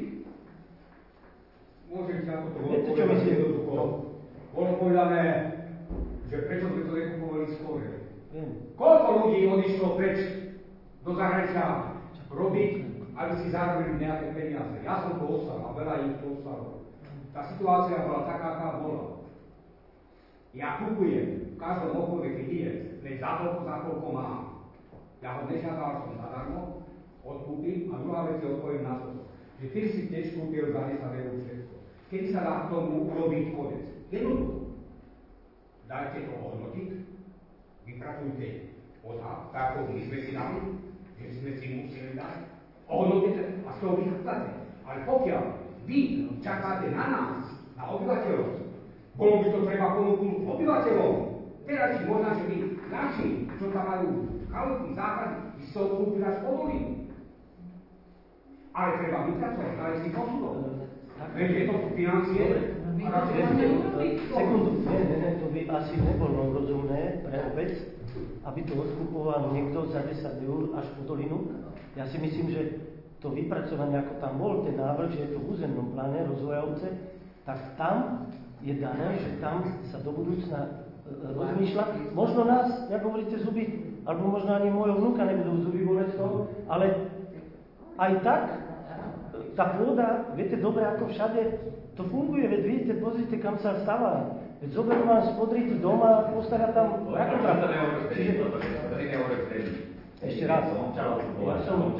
Môžem sa ako to bolo Viete, čo myslím? jednoducho. Bolo povedané, že prečo sme to nekupovali skôr. Koľko ľudí odišlo preč do zahraničia robiť, aby si zarobili nejaké peniaze. Ja som to ostal a veľa ich to ostalo. Tá situácia bola taká, aká bola. Ja kupujem v každom okole, keď ide, veď za toľko, za koľko mám. Ja ho nežiadal som zadarmo, odkúpim a druhá vec je odpoviem na to, že ty si tiež kúpil za desať eur všetko. Kedy sa dá k tomu urobiť konec? Jednoducho. Dajte to ohodnotiť, vypracujte odhad, tak ako my sme si dali, že sme si museli dať, ohodnotite a z toho vychádzate. Ale pokiaľ vy čakáte na nás, na obyvateľov, bolo by to treba ponúknuť obyvateľom. Teraz si možno, že by naši, čo tam majú chalupy, záhrady, by z toho kúpili až povolili. Ale treba vypracovať znalecký posudok. Viete, to sú financie. Sekundu, nie, nie, nie, to by asi nebolo rozumné pre obec, aby to odkupoval niekto za desať eur až po dolinu. Ja si myslím, že to vypracovanie, ako tam bol ten návrh, že je to v územnom pláne rozvoja obce, tak tam je dané, že tam sa do budúcna rozmýšľa. Možno nás, jak hovoríte, zuby, alebo možno ani môjho vnúka nebudú zuby boleť z toho, ale aj tak tá pôda, viete dobre, ako všade, to funguje, veď vidíte, pozrite, kam sa stáva. Veď zoberú vám spodriť doma a postará tam rakotrak. Čiže... Ešte raz. Ja som...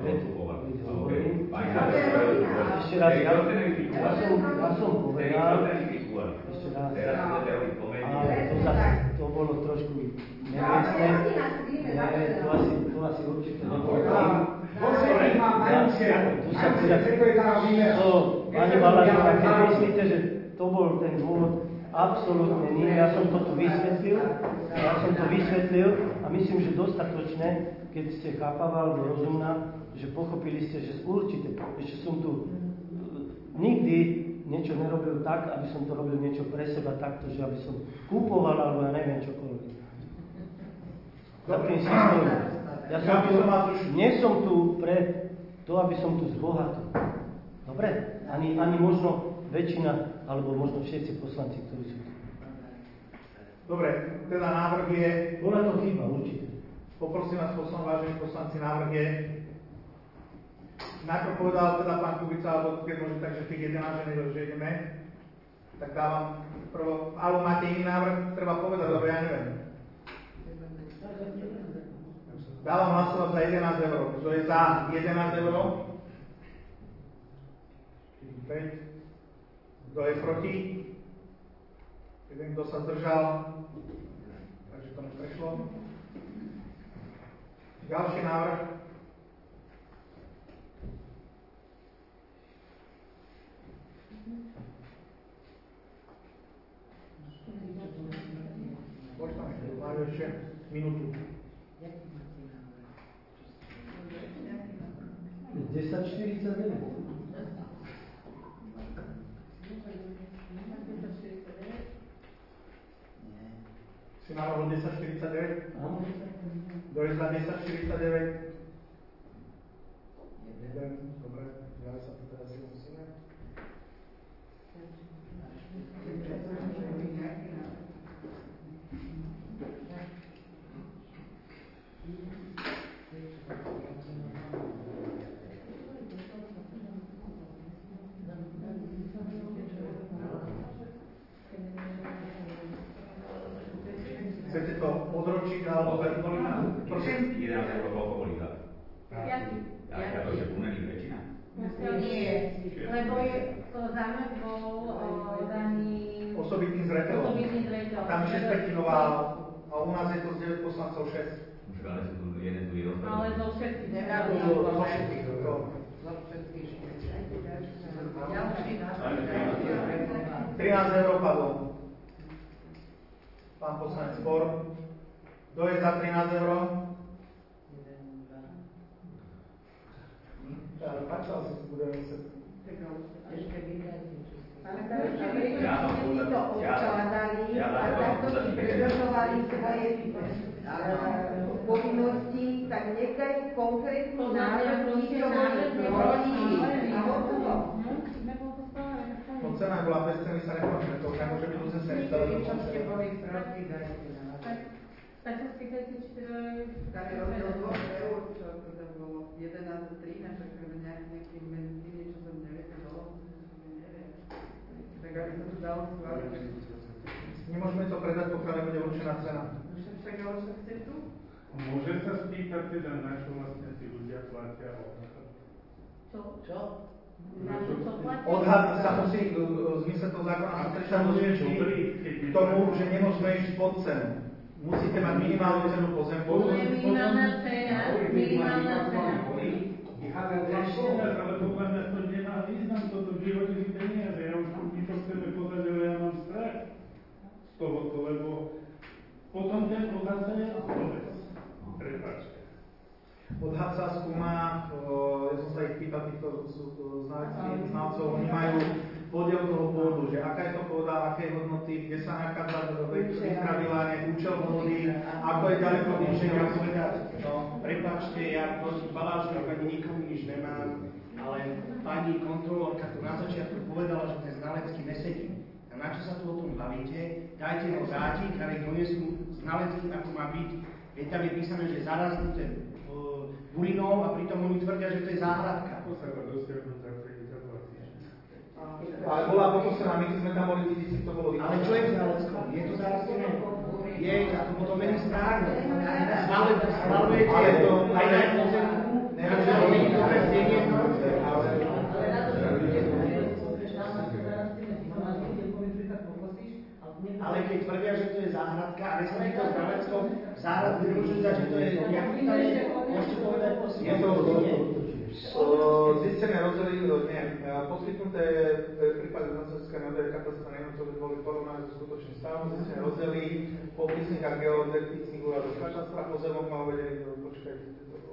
Ešte raz, ja, ja som, ja som povedal... Ešte raz. Ale to, zase, to bolo trošku nevecné. Nie, to asi, to asi určite nebolo. Tu sa teda... Pani Balážová, keď myslíte, že to bol ten dôvod, absolútne nie. Ja som to tu vysvetlil, ja som to vysvetlil a myslím, že dostatočné, keď ste chápava alebo rozumná, že pochopili ste, že určite, ešte som tu nikdy niečo nerobil tak, aby som to robil niečo pre seba takto, že aby som kúpoval alebo ja neviem čokoľvek. Za tým si stojím. Ja som tu, nie som tu pre to, aby som tu zbohatil. Dobre? Ani, ani možno väčšina, alebo možno všetci poslanci, ktorí sú tu. Dobre, teda návrh je... Bola to chyba, určite. Poprosím vás, poslanci, vážení poslanci, návrh je... Najprv povedal teda pán Kubica, alebo keď môže tak, že tých jedenásť, že nevedel, že ideme, tak dávam prvo... Alebo máte iný návrh, treba povedať, lebo ja neviem. Dávam hlasovať za jedenásť eur. Kto je za jedenásť eur? päť. Kto je proti? Jeden, kto sa zdržal. Takže to neprešlo. Ďalší návrh. Počkám ešte, máme ešte minútu. desať štyridsaťdeväť. Si navrhol desať štyridsaťdeväť? Áno. Kto je za desať štyridsaťdeväť? Jeden. Dobre, ďalej sa to teraz musíme. Chcete to odročiť, alebo... Prosím? jedenásť eur koľko boli za? Piatý. Ja to, že umený väčšina? Nie, lebo je to zámer bol daný... Osobitný zreteľom. Osobitný zreteľom. Tam šesť petinová, a u nás je to z deväť poslancov šesť. Ale sú tu jeden tu je dostatočný. Ale zo všetkých. Zo všetkých. trinásť eur padlo. Pán poslanec Spor. Kto je za trinásť eur? Ale pačal si tu bude musieť. Ale to ešte viete, že to odkladali a takto si pridržovali svoje povinnosti, tak nechaj konkrétny návrh, čo boli proti a hotovo. No cena bola bez ceny, sa nepomôžeme, to už nemôže byť uznesený. Čo ste boli proti, dajte na Tak sa spýtajte, či teda... Tam je rozdiel dvoch eur, čo teda bolo jedenásť a trinásť, tak nejaký medzi niečo som nevedelo, neviem. Tak aby sa to dalo schváliť. Nemôžeme to predať, pokiaľ nebude určená cena. Však ale však ste tu? Môže sa spýtať teda, na čo vlastne tí ľudia platia odhad? Čo? Čo? Na čo to platia? Odhad sa musí, v zmysle toho zákona sa trestá rozličiť k tomu, že nemôžeme ísť pod cenu. Musíte mať minimálnu cenu pozemku. To je minimálna cena, minimálna cena. Ale podľa mňa to nemá význam, toto v živote si peniaze. Ja už my to chceme povedať, ale ja mám strach z tohoto, lebo Potom ten odhad sa vôbec. Prepáčte. Odhad sa skúma, ja som sa ich pýtal týchto znaleckých znalcov, oni majú podiel toho pôdu, že aká je to pôda, aké hodnoty, kde sa nachádza vykrabilárne, účel vody, ako je ďaleko vyššie. Ja povedať, no, prepáčte, ja proti Balážovi ani nikomu nič nemám, ale pani kontrolórka tu na začiatku povedala, že ten znalecký nesedí. A na čo sa tu o tom bavíte? Dajte ho zátik a nech donesú znalecký, ako má byť. Veď tam je písané, že zaraznuté uh, bulinou a pritom oni tvrdia, že to je záhradka. Ako sa dá dosiahnuť za päťdesiat tisíc? Ale bola pokosená, my keď sme tam boli, tisíc to bolo vykosené. Ale čo je v znaleckom? Je to zarastené? Je, a to potom není správne. Schvalujete aj na pozemku, a to není dobre zdenie. Ale keď tvrdia, že to je záhradka a nesadí to v Znaleckom, záhradku nemôžu zdať, že to je jakútane, môžete povedať prosím. Je to zistené rozdiely, nie, poskytnuté prípady znacenské nádaje katastra nehnuteľných boli porovnané so skutočným stavom, zistené rozdiely po prísnikách geodetických úradov katastra, pozemok má uvedený do počkajte.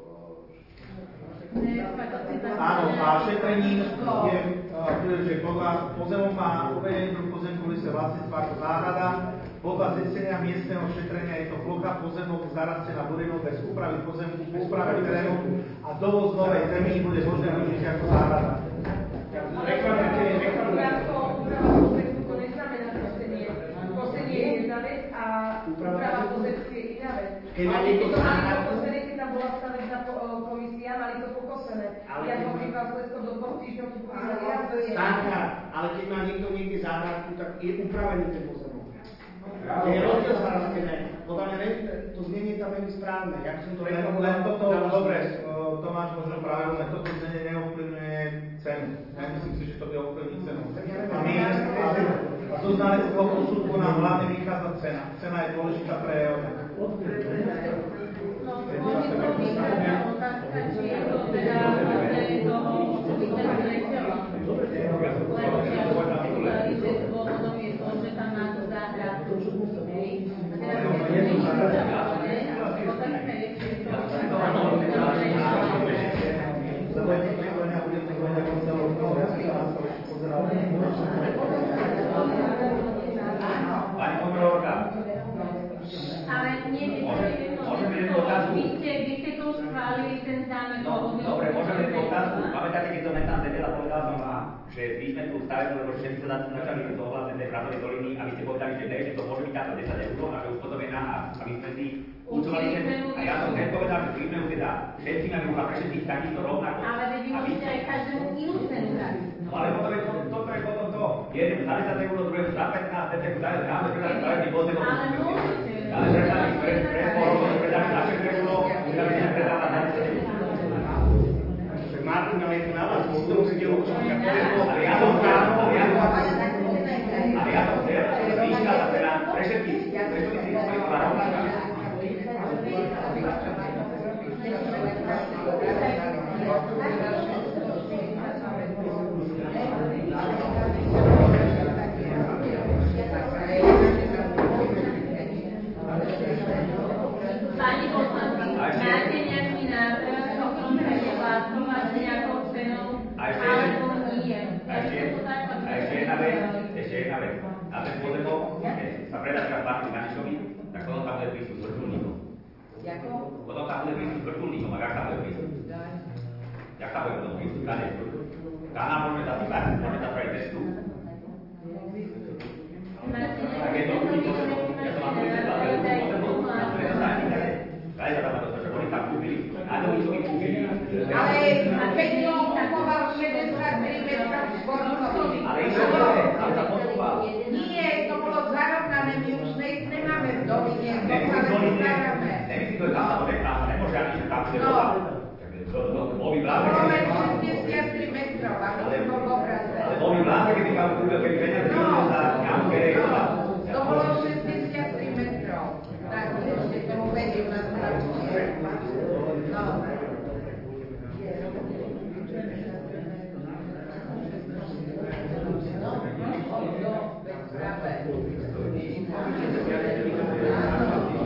Áno, a šetrením je, že podľa pozemok má uvedený do pozemku liste vlastníctva ako záhrada, podľa zistenia miestneho šetrenia je to plocha pozemok zarastená budinou bez úpravy pozemku, úpravy terénu a dovoz novej zemi bude možné využiť ako záhrada. Reklamujete, reklamujete. Úprava pozemku to neznamená kosenie. Kosenie je jedna vec a úprava pozemku je iná vec. Keď má niekto záhradu, keď tam bola stavebná komisia, mali to pokosené. Ja som príklad Slesko do dvoch týždňov tu pokosené. Stanka, ale keď má niekto niekde záhradku, tak je upravený ten pozemok. Je rozdiel zarastené. Podľa mňa to znenie tam není správne. Jak som to Len, len toto, dobre, Tomáš možno práve, len toto znenie neovplyvňuje cenu. Nemyslím si, že to bude ovplyvniť cenu. A my, a zo znaleckého posudku nám hlavne vychádza cena. Cena je dôležitá pre oné. Pani kontrolórka. Ale nie, môžeme jednu otázku. Vy ste, vy ste to už schválili, ten zámer. No, dobre, môžeme jednu otázku. Pamätáte, keď som tam vedela, povedal som vám, že my sme tu stavili, lebo že my sa začali to ohľadne tej Brazovej doliny a vy ste povedali, že ne, že to môže byť táto desať eur a že už potom je na nás. A my sme si účovali ten, a ja som ten povedal, že príjme už teda všetci máme už pre všetkých takisto rovnako. Ale vy môžete aj každému inú cenu dať. No ale potom je to, toto je potom to. Jeden za desať eur, druhé za pätnásť, ten eur za dáme predať stavebný pozemok. Ale môžete. Ale predávame pre položku, predáme za šesť eur, udáme sa predávať za desať eur. Martin, ale je to na vás, musíte musíte určovať, ako je to. Ale ja som chcel, ale ja som ale ja som chcel, zvýšila sa cena pre všetkých. Preto by si bola rovnaká. Pani poslanci, máte nejaký návrh, o ktorom sa nehlasovať s nejakou cenou, alebo nie? A ešte jedna vec, ešte jedna vec. Na ten pozemok, keď sa predá teraz Bartu Ganišovi, tak potom tam bude prístup s vrtuľníkom. Potom tam bude prístup s vrtuľníkom, a jak tam bude prístup? Jak tam bude potom prístup? Kade? Kanál môžeme zasýpať, môžeme zapraviť cestu. Tak je to ľudí pozemok, ja som vám povedal, že je to pozemok, a preto sa ani kade. Kade sa tam to, že oni tam kúpili, a to oni to kúpili. Ale keď to kupoval šesťdesiattri metra štvorcových. Ale isto nie, ale sa posúval. Nie, to bolo zarovnané, my už nemáme v doline, to sa Nemyslím, len staráme. nemyslím, to je tam, to nechá, nemôže ani, že tam bude No. voda. Bol by vládne, Bolo keby... len šesťdesiattri metrov, aby som bol v obraze. Ale bol by vládne, keby tam kúpil, keby peniaze vyhodil za ňamke, voda. To bolo šesťdesiattri metrov. Tak, ešte tomu vedím na stračne. No. No, bez práve.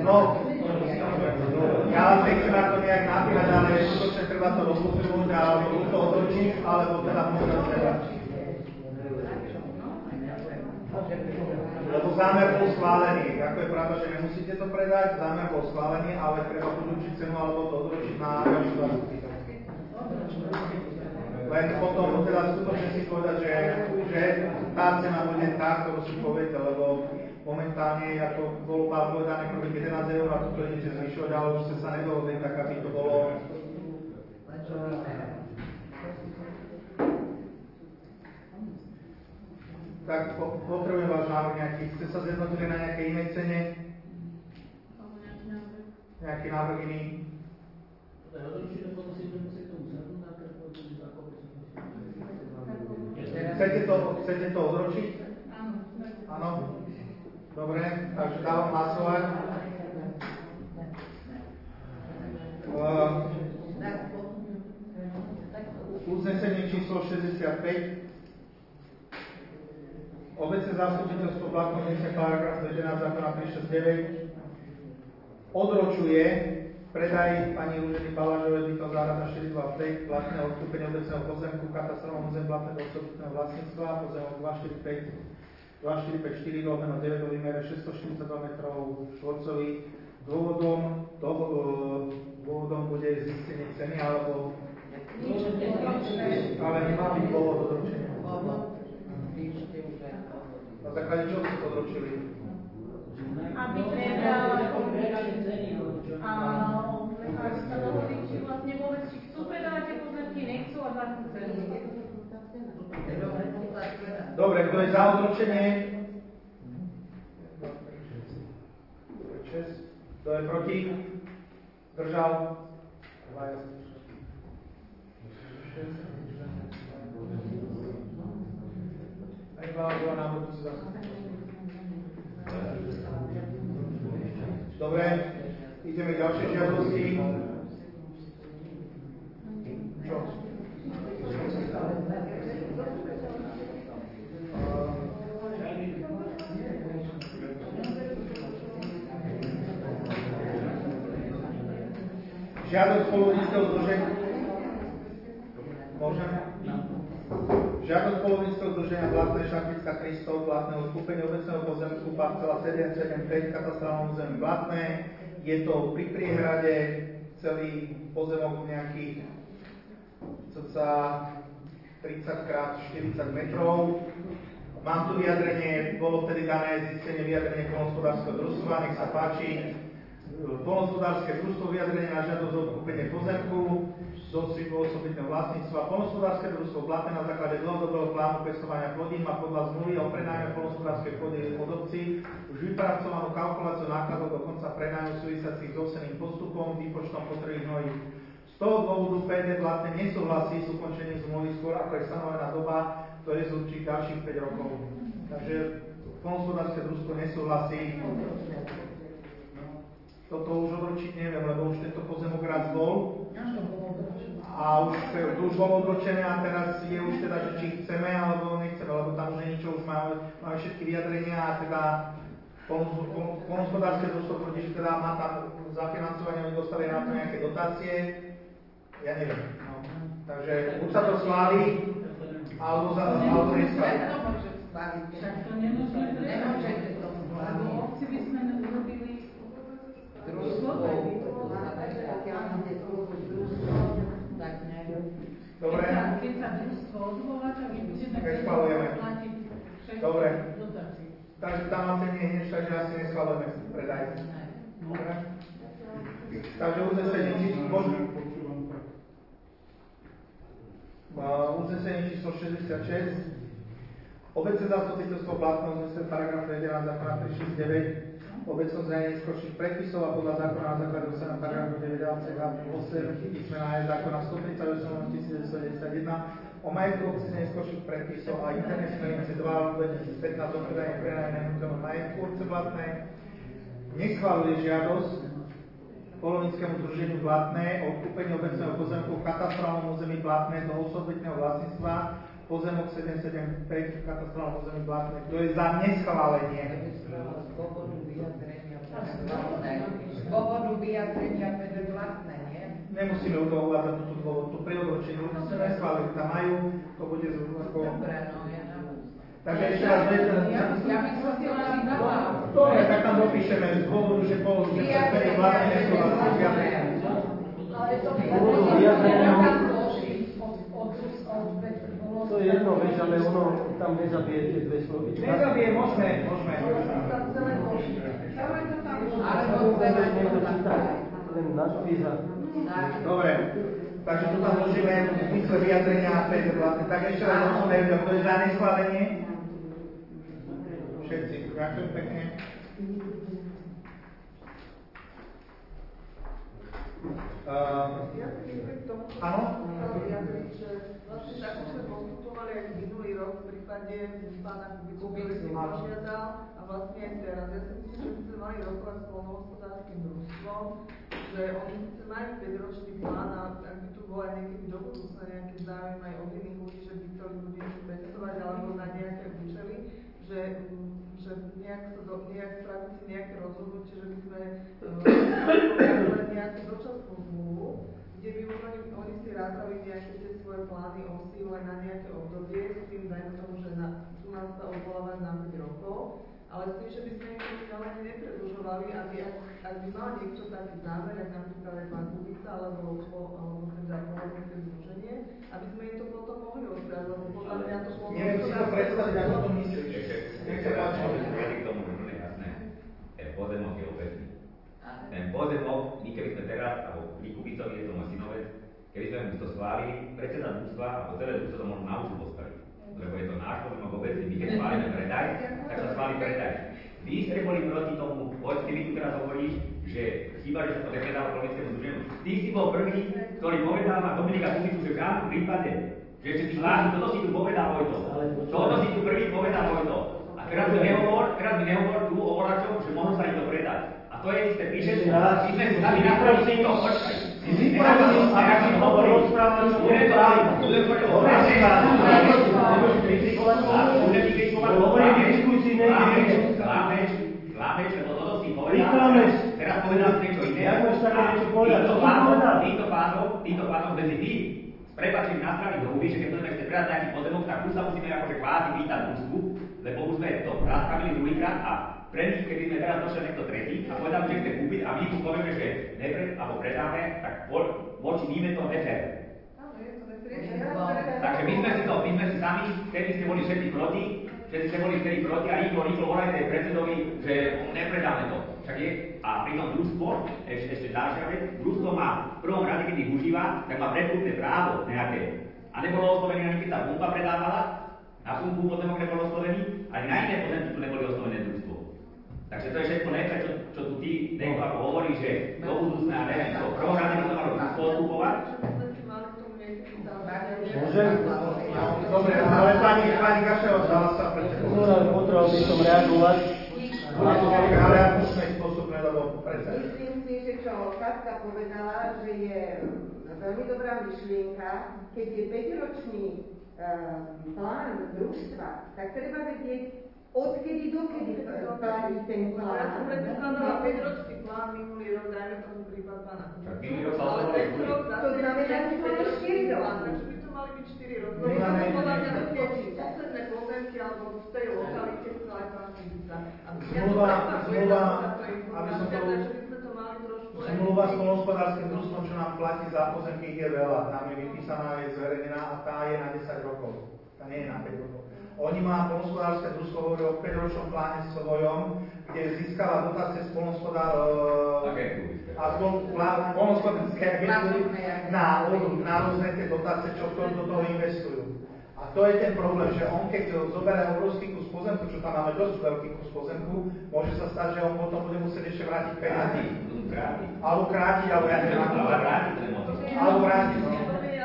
No, ja nechcem na to nejak napíhať, ale skutočne treba to rozpočtovať a to odročiť, alebo teda môžem predať. Lebo zámer bol schválený. Ako je pravda, že nemusíte to predať, zámer bol schválený, ale treba buď určiť cenu, alebo to odročiť na ďalšiu zastupiteľ. Len potom teda skutočne si povedať, že, že tá cena bude tá, ktorú si poviete, lebo momentálne, ako bolo pár povedané, prvých jedenásť eur a toto idete zvyšovať, ale už ste sa nedohodli, tak aby to bolo... Tak po, potrebujem váš návrh nejaký. Ste sa zjednotili na nejakej inej cene? Nejaký návrh iný? Chcete to, chcete to odročiť? Áno. Dobre, takže dávam hlasovať. Uh, uznesenie číslo šesťdesiatpäť. Obecné zastupiteľstvo platnosti paragraf jedenásť zákona tristošesťdesiatdeväť odročuje predaj pani Ruženy Balažovej bytom záhrada štyridsaťdva päť vlastné odkúpenie obecného pozemku katastrovom území platného osobitného vlastníctva pozemok dva štyri päť štyri lomeno deväť do výmere šesťstoštyridsaťdva metrov štvorcových. Dôvodom, dôvodom bude zistenie ceny alebo ale nemá byť dôvod odročenia. Na základe čoho ste to odročili? Aby prebral a sa dohodli, či vlastne vôbec či chcú predávať tie pozemky, nechcú a za tú cenu. Dobre, kto je za odročenie? Kto je proti? Držal? Dobre, ideme k ďalšej žiadosti. Čo? Žiadosť spoločníckeho združenia. Môžem? Žiadosť spoločníckeho združenia Blatné Šachtická Kristov, Blatné odkúpenie obecného pozemku parcela sedem sedem päť katastrálnom území Blatné. Je to pri priehrade celý pozemok nejakých cca tridsať krát štyridsať metrov. Mám tu vyjadrenie, bolo vtedy dané zistenie vyjadrenie poľnohospodárskeho družstva, nech sa páči. Poľnohospodárske družstvo vyjadrenie na žiadosť o odkúpenie pozemku do osobitného vlastníctva. Poľnohospodárske družstvo Blatné na základe dlhodobého plánu pestovania plodín má podľa zmluvy o prenájme poľnohospodárskej pôdy od obcí už vypracovanú kalkuláciu nákladov do konca prenájmu súvisiacich s ovsenným postupom, výpočtom potreby hnojív. Z toho dôvodu pé dé Blatné nesúhlasí s ukončením zmluvy skôr ako je stanovená doba, ktoré sú určite ďalších päť rokov. Takže poľnohospodárske družstvo nesúhlasí. Toto už odročiť neviem, lebo už tento pozemok raz bol a už, už bol odročené a teraz je už teda, že či chceme alebo nechceme, lebo tam už niečo, už máme, máme všetky vyjadrenia a teda poľnohospodárske družstvo tvrdí, že teda má tam zafinancovanie, oni dostali na to nejaké dotácie, ja neviem. No. Takže buď sa to schváli, alebo sa to neschváli. Však to nemôžeme predať, lebo obci by sme urobili družstvo, dobre. Keď sa družstvo odvolá, tak už budeme platiť dobre. dotácie. Takže tam asi nie je nič, takže asi neschválujeme predaj. Dobre. Takže uznesenie číslo uznesenie číslo šesťdesiatšesť. Obecné zastupiteľstvo Blatné uznesenie paragraf jedenásť zákona tristošesťdesiatdeväť obecnom zranení skôrších predpisov a podľa zákona na základe usaného paragrafu deväťdesiat osem písmena je zákona stotridsaťosem tisícdeväťstodeväťdesiatjeden o majetku obcí neskôrších predpisov a internej smernice dva dvetisícpätnásť o predajení prenajmu nehnuteľného majetku obce Blatné neschvaľuje žiadosť Poľovníckemu združeniu Blatné o odkúpenie obecného pozemku v katastrálnom území Blatné do osobitného vlastníctva pozemok sedem sedem päť v katastrálnom území Blatné. Kto je za neschválenie? vyjadrenia predvlastné, nie? Nemusíme u toho uvádzať tú dôvod, tú prírodu, či ľudí sa neschválili, tam majú, to bude ako... Dobre, no ja na Takže ešte raz, ja by som si len dala. Dobre, tak tam dopíšeme z dôvodu, že bol, že sa predvlastné nesúhlasí s vyjadrením. Ale to by to je jedno, vieš, ale ono tam nezabije tie dve slovička. Nezabije, môžeme, môžeme. Ale to chceme niekto čítať, len nadpísať. Dobre, takže tu tam môžeme v zmysle vyjadrenia predvlastné. Tak ešte raz rozumejú, že bude za neschválenie. Všetci, ďakujem pekne. Uh, ja si myslím k tomu, áno? vyjadriť, že vlastne tak sme postupovali aj minulý rok v prípade pána Kubicu, ktorý si požiadal a vlastne aj teraz. Ja si myslím, že by sme mali rokovať s poľnohospodárskym družstvom, že oni sice majú päťročný plán a ak by tu bolo aj niekedy do budúcna nejaký záujem aj od iných ľudí, že by chceli ľudí pestovať alebo na nejaké účely, že, že nejak, sa do, nejak spraviť si nejaké rozhodnutie, že by sme uh, nejakú dočasnú zmluvu, kde by oni, oni si rátali nejaké tie svoje plány obsíl aj na nejaké obdobie, s tým dajme tomu, že na, tu nás sa odvolávajú na päť rokov, ale s tým, že by sme ich ďalej nepredĺžovali, aby ak, ak by mal niekto taký zámer, ak napríklad aj pán Kubica, alebo, alebo teda pohodlné združenie, aby sme im to potom mohli odbrať, lebo podľa mňa to bolo... Neviem si to predstaviť, ako to myslíš. Nech sa páči, že k tomu úplne jasné. Ten pozemok je obecný. Ten pozemok, my keby sme teraz, alebo pri Kubicovi je to môj synovec, keby sme mu to schválili, predseda družstva, alebo celé družstvo to možno naučiť postaviť. Lebo je to náš pozemok obecný, my keď schválime predaj, tak sa schváli predaj. Vy ste boli proti tomu, poďte, mi tu teraz hovoríš, že chyba, že sa to nepredalo politickému združeniu. Ty si bol prvý, ktorý povedal na Dominika Kubicu, že v každom prípade, že ešte si vládnu, toto si tu povedal Vojto. Toto si tu prvý povedal Vojto. A teraz mi nehovor, teraz mi nehovor tu o volačom, že možno sa im to predať. A to je isté, píšeš, my sme si sami napravili týmto, počkaj. Si vypravili, a tak si hovoril, rozprávať, čo bude práve. Nebudeš kritikovať, budeš kritikovať, hovorím, diskusii nejde. Klameš, klameš, lebo toto si povedal. Teraz povedal si niečo iné. Jak môžeš také niečo povedať? Týmto pánom, týmto pánom, týmto pánom medzi tým, s prepáčením na strany dohody, že keď budeme chcieť predať nejaký pozemok, tak už sa musíme akože kvázi pýtať družstvu, lebo už sme to raspravili druhýkrát a pre nich, keby sme teraz došli niekto tretí a povedal, že chce kúpiť a my mu povieme, že nepred, alebo predáme, tak voči níme to nefér. Takže my sme si to, my sme si sami, vtedy ste boli všetci proti, všetci ste boli vtedy proti a rýchlo, rýchlo volajte predsedovi, že nepredáme to. Však je, a pri tom družstvo, ešte, ešte ďalšia vec, družstvo má v prvom rade, keď ich užíva, tak má predkupné právo nejaké. A nebolo oslovené ani keď sa pumpa predávala, na pumpu pozemok nebolo oslovený, ani na iné pozemky tu neboli oslovené družstvo. Takže to je všetko nefér, čo, čo tu ty niekto ako hovorí, že do budúcna, ja neviem, čo, v prvom rade by to malo družstvo odkupovať. Môžem? Dobre, ale pani, pani Gaševa dala sa prečo. Potreboval by som reagovať. Ale ja musíme ísť postupne, lebo predsa. Myslím si, že čo Katka povedala, že je veľmi dobrá myšlienka, keď je päťročný um, plán družstva, tak treba vedieť, odkedy dokedy platí ten plán. Ja som predpokladala päťročný plán minulý rok, dajme tomu prípad pána. Tak minulý rok sa ale tento rok to znamená, že to je štyri roky. Takže by to mali byť štyri roky. My máme podľa mňa to tie posledné pozemky alebo v tej lokalite chcela aj pán Kubica. Zmluva, zmluva, aby som to... Takže by sme to mali trošku... Zmluva s poľnohospodárskym družstvom, čo nám platí za pozemky, je veľa. Tam je vypísaná, je zverejnená a tá je na desať rokov. Tá nie je na päť rokov. Oni má poľnohospodárske družstvo hovorí o päťročnom pláne svojom, kde získala dotácie z poľnohospodárov a poľnohospodárske agentúry na, na rôzne tie dotácie, čo ktorí do toho investujú. A to je ten problém, že on keď zoberie obrovský kus pozemku, čo tam máme dosť veľký kus pozemku, môže sa stať, že on potom bude musieť ešte vrátiť peniaze. Alebo krátiť, alebo ja neviem, ako vrátiť. Alebo vrátiť, no.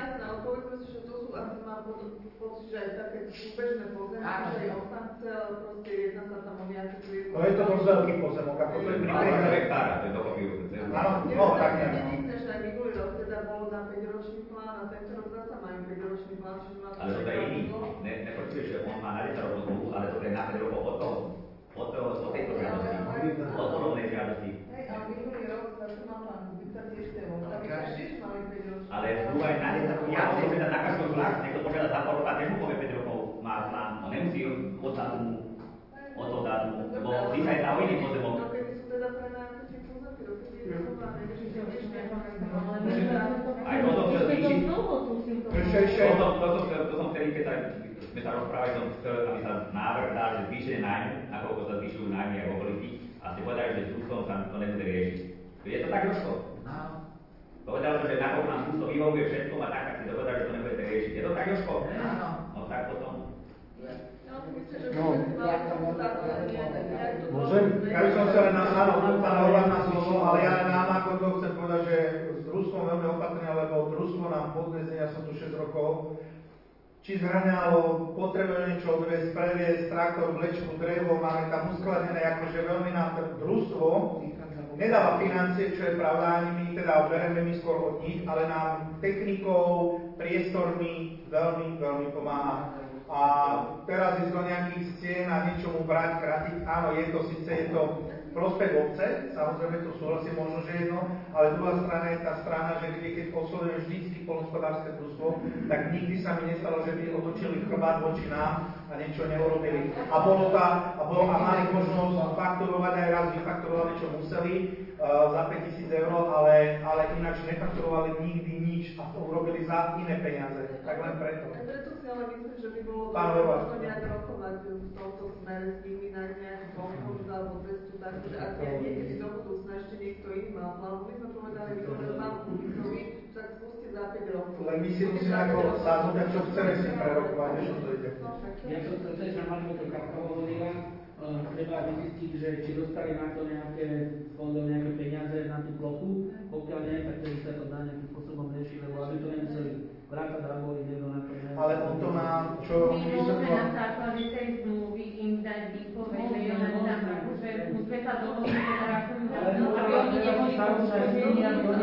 Že aj také súbežné pozemky, že aj ostance, ale proste jedna sa tam o nejaké prírodné. No je to dosť veľký pozemok, ako to je pri prírodné. hektára, to je dokopy. Áno, no, tak nie. neviem. Divné, že aj minulý rok teda bolo na päťročný plán a tento rok zasa majú päťročný plán, čiže má to... Ale to je iný. Ne, nepočuješ, že on má na desať rokov zmluvu, ale to je na päť rokov od toho, od toho, od tejto žiadosti. Od podobnej žiadosti. Hej, ale minulý rok zase mal plán, by sa tiež tej Lotavy, tak tiež mali päť ročný. Ale zhruba aj na desať, ja môžem povedať na každú zvlášť, niekto požiada za pol roka, tiež mu povie päť rokov má plán, on nemusí od dátumu, od toho dátumu, lebo vy sa aj na iný pozemok. Dokedy sú teda prenajatí tie pozemky, dokedy je zhruba, nevieš, že tiež aj to som chcel zvýšiť, to som, to som chcel, to som chcel, keď sa, sme sa rozprávali, som chcel, aby sa návrh dal, že zvýšenie nájmu, nakoľko sa zvyšujú nájmy aj v okolí, a ste povedali, že s Ruskom sa to nebude riešiť. Je to tak, Jožko? Áno. Povedal, že nakoľko nám Rusko vyhovuje všetko a tak, ak si dovedali, že to nebudete riešiť. Je to tak, Jožko? Áno. No tak potom. No, môžem? Ja by som sa len na áno, pána Horváta slovo, ale ja na nákonto chcem povedať, že s Ruskom veľmi opatrne, lebo Rusko nám podviezne, ja som tu šesť rokov, či zhraňalo, potrebuje niečo odviesť, previesť, traktor, vlečku, drevo, máme tam uskladené, akože veľmi nám družstvo nedáva financie, čo je pravda, ani my teda bereme my skôr od nich, ale nám technikou, priestormi veľmi, veľmi pomáha. A teraz ísť do nejakých stien a niečomu brať, kratiť, áno, je to, síce je to prospech obce, samozrejme to súhlasím možno, že jedno, ale druhá strana je tá strana, že kde keď oslovujem vždycky poľnohospodárske družstvo, tak nikdy sa mi nestalo, že by otočili chrbát voči nám a niečo neurobili. A bolo tá, a, bolo, a mali možnosť fakturovať aj raz, vyfakturovali, čo museli uh, za päťtisíc eur, ale, ale ináč nefakturovali nikdy nič a to urobili za iné peniaze. Tak len preto. A preto si ale myslím, že by bolo Pán dobré Horváth. možno nejak rokovať v tomto smere s nimi, nájsť nejakú kompromis alebo cestu takú, že ak je niekedy do budúcna ešte niekto iný má plán, my sme povedali, že to mám Kubicovi, tak skúste za päť rokov. Len my si musíme ako sadnúť a čo chceme si prerokovať, vieš, o to ide. Ja som to tiež na Marko Kapka hovorila, uh, treba zistiť, že či dostali na to nejaké fondov, nejaké peniaze na tú plochu, pokiaľ nie, tak tedy sa to dá nejakým spôsobom riešiť, lebo aby to nemuseli vrátať alebo niekto na to ne... Ale on to má, čo my môžeme na základe tej zmluvy im dať výpoveď, že je len tam, akože musíme sa dohodnúť, že teraz som aby oni neboli poškodení.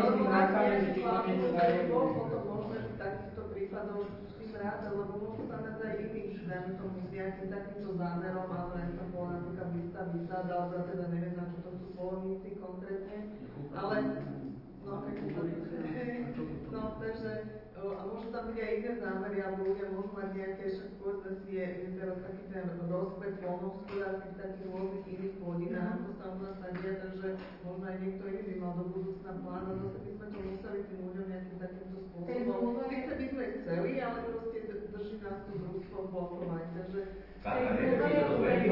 Potom môžeme v takýchto prípadoch s tým rátať, lebo môžu sa nás aj iných, dajme tomu s nejakým takýmto zámerom, ale len to bolo napríklad výsta výsada, alebo ja teda neviem, na čo to sú polovníci konkrétne, ale no, no, takže a môžu tam byť aj iné zámery, alebo ľudia môžu mať nejaké, však povedzme si, je, je teraz taký ten rozkvet poľnohospodárskych takých rôznych iných plodinách, ako sa u nás sadia, takže možno aj niekto iný by mal do budúcna plán, a zase by sme to museli tým ľuďom nejakým takýmto spôsobom. Sice by sme chceli, ale proste drží nás tu družstvo v blokovaní, takže